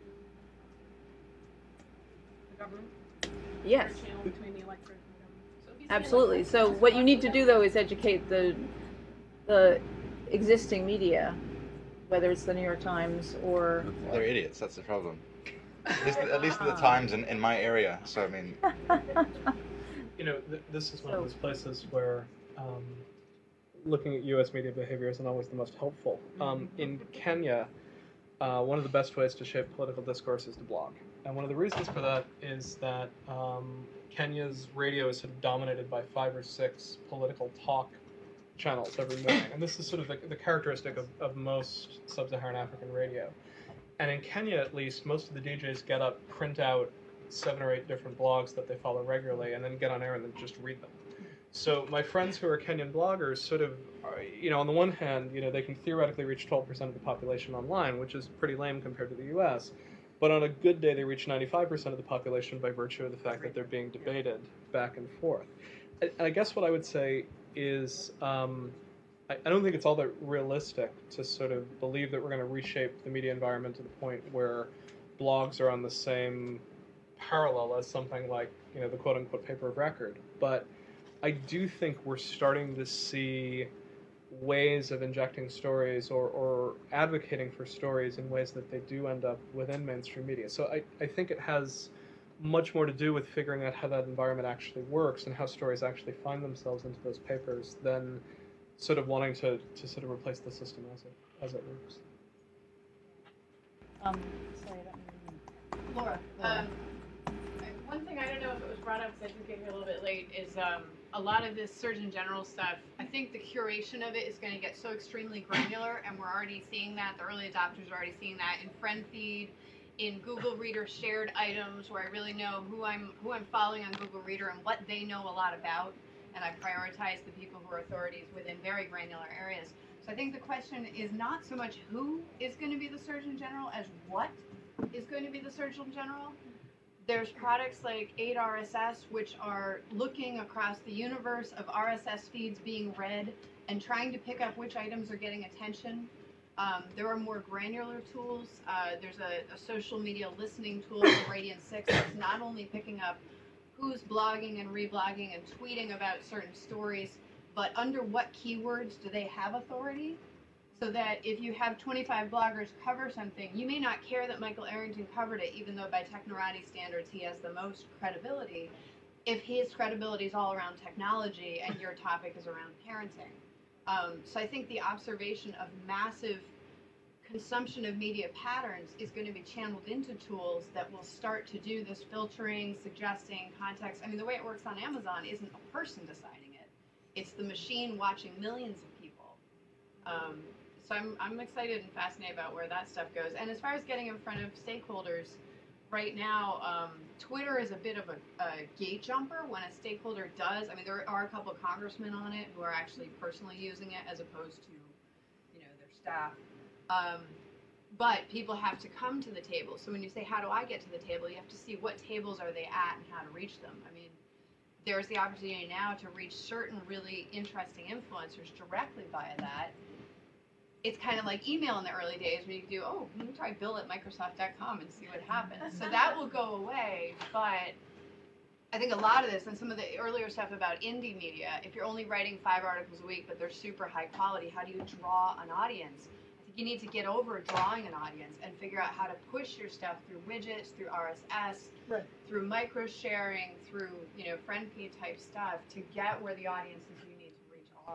Speaker 6: the government?
Speaker 10: yes,
Speaker 6: They're a channel between the electorate and the government. So if you see
Speaker 10: absolutely.
Speaker 6: like-
Speaker 10: So what you need to do though is educate the the existing media, whether it's the New York Times or.
Speaker 15: They're idiots. That's the problem. At least, at least the Times in, in my area. So I mean,
Speaker 4: You know, th- this is one of those places where um, looking at U S media behavior isn't always the most helpful. Um, in Kenya, uh, one of the best ways to shape political discourse is to blog. And one of the reasons for that is that um, Kenya's radio is sort of dominated by five or six political talk channels every morning. And this is sort of the, the characteristic of, of most sub-Saharan African radio. And in Kenya, at least, most of the D Js get up, print out seven or eight different blogs that they follow regularly, and then get on air and then just read them. So my friends who are Kenyan bloggers sort of, are, you know, on the one hand, you know, they can theoretically reach twelve percent of the population online, which is pretty lame compared to the U S. But on a good day, they reach ninety-five percent of the population by virtue of the fact that they're being debated back and forth. And I guess what I would say is, um, I, I don't think it's all that realistic to sort of believe that we're going to reshape the media environment to the point where blogs are on the same parallel as something like, you know, the quote-unquote paper of record. But I do think we're starting to see ways of injecting stories or, or advocating for stories in ways that they do end up within mainstream media. So I, I think it has much more to do with figuring out how that environment actually works and how stories actually find themselves into those papers than sort of wanting to, to sort of replace the system as it, as it works.
Speaker 10: Um, sorry, I don't
Speaker 11: Laura, um, one thing I don't know if it was brought up because I did get here a little bit late is um, a lot of this Surgeon General stuff. I think the curation of it is going to get so extremely granular, and we're already seeing that. The early adopters are already seeing that in FriendFeed, in Google Reader shared items, where I really know who I'm who I'm following on Google Reader and what they know a lot about, and I prioritize the people who are authorities within very granular areas. So I think the question is not so much who is going to be the Surgeon General as what is going to be the Surgeon General. There's products like eight R S S, which are looking across the universe of R S S feeds being read and trying to pick up which items are getting attention. Um, there are more granular tools. Uh, there's a, a social media listening tool from Radiant six that's not only picking up who's blogging and reblogging and tweeting about certain stories, but under what keywords do they have authority? So that if you have twenty-five bloggers cover something, you may not care that Michael Arrington covered it, even though by Technorati standards he has the most credibility, if his credibility is all around technology and your topic is around parenting. Um, so I think the observation of massive consumption of media patterns is going to be channeled into tools that will start to do this filtering, suggesting, context. I mean, the way it works on Amazon isn't a person deciding it. It's the machine watching millions of people. Um, So I'm, I'm excited and fascinated about where that stuff goes. And as far as getting in front of stakeholders, right now, um, Twitter is a bit of a, a gate jumper when a stakeholder does. I mean, there are a couple of congressmen on it who are actually personally using it as opposed to, you know, their staff. Um, but people have to come to the table. So when you say, how do I get to the table, you have to see what tables are they at and how to reach them. I mean, there's the opportunity now to reach certain really interesting influencers directly via that. It's kind of like email in the early days where you do, oh, let me try bill at Microsoft dot com and see what happens. So that will go away, but I think a lot of this, and some of the earlier stuff about indie media, if you're only writing five articles a week, but they're super high quality, how do you draw an audience? I think you need to get over drawing an audience and figure out how to push your stuff through widgets, through R S S,
Speaker 2: right.
Speaker 11: through micro sharing, through, you know, FriendFeed type stuff to get where the audiences you need to reach are.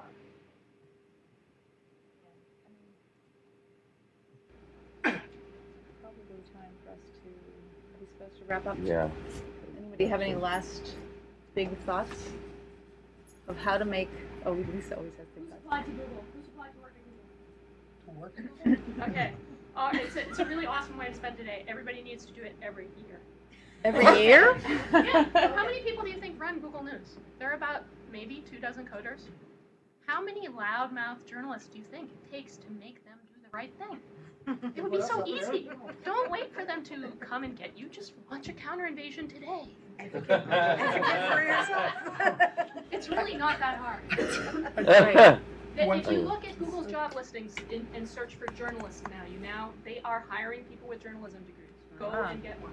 Speaker 10: Probably time for us to, are we supposed to wrap up?
Speaker 12: Yeah.
Speaker 10: Anybody have any last big thoughts of how to make, oh, Lisa always has big
Speaker 6: Who's
Speaker 10: thoughts.
Speaker 6: applied to Google? Who's applied to work at Google?
Speaker 2: To work?
Speaker 6: Okay. Uh, it's, a, it's a really awesome way to spend today. Everybody needs to do it every year.
Speaker 10: Every year?
Speaker 6: Yeah. How many people do you think run Google News? There are about maybe two dozen coders. How many loudmouth journalists do you think it takes to make them do the right thing? It would be so easy. Don't wait for them to come and get you. Just launch a counter invasion today.
Speaker 19: Advocate for yourself.
Speaker 6: It's really not that hard.
Speaker 10: Right.
Speaker 6: If you look at Google's job listings in, and search for journalists now, you now they are hiring people with journalism degrees. Go
Speaker 10: Ah.
Speaker 6: and get one.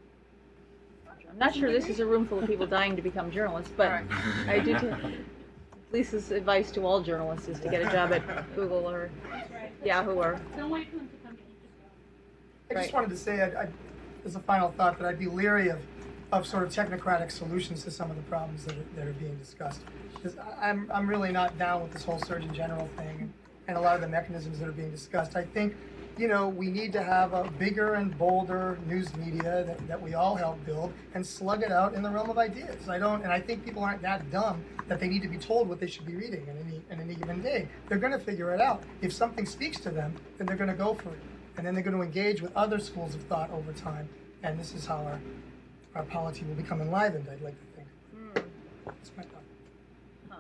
Speaker 10: I'm not sure this is a room full of people dying to become journalists, but I do take Lisa's advice to all journalists is to get a job at Google or Yahoo or.
Speaker 6: Don't wait for them to come get you. Just go.
Speaker 2: I just wanted to say, I, I, as a final thought, that I'd be leery of, of sort of technocratic solutions to some of the problems that are, that are being discussed. Because I'm, I'm really not down with this whole Surgeon General thing and, and a lot of the mechanisms that are being discussed. I think, you know, we need to have a bigger and bolder news media that, that we all help build and slug it out in the realm of ideas. I don't, and I think people aren't that dumb that they need to be told what they should be reading in any, in any given day. They're going to figure it out. If something speaks to them, then they're going to go for it. And then they're going to engage with other schools of thought over time. And this is how our, our polity will become enlivened, I'd like to think.
Speaker 10: Mm.
Speaker 2: That's my thought.
Speaker 10: Huh.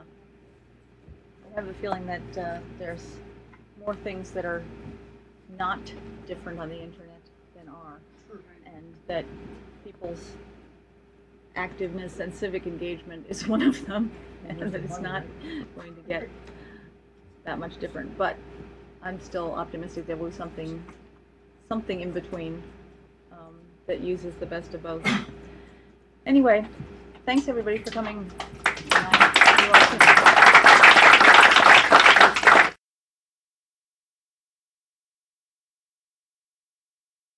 Speaker 10: I have a feeling that uh, there's more things that are not different on the internet than are, and that people's activeness and civic engagement is one of them, and that it's not going to get that much different. But I'm still optimistic there will be something, something in between um, that uses the best of both. Anyway, thanks everybody for coming. Uh, you're welcome.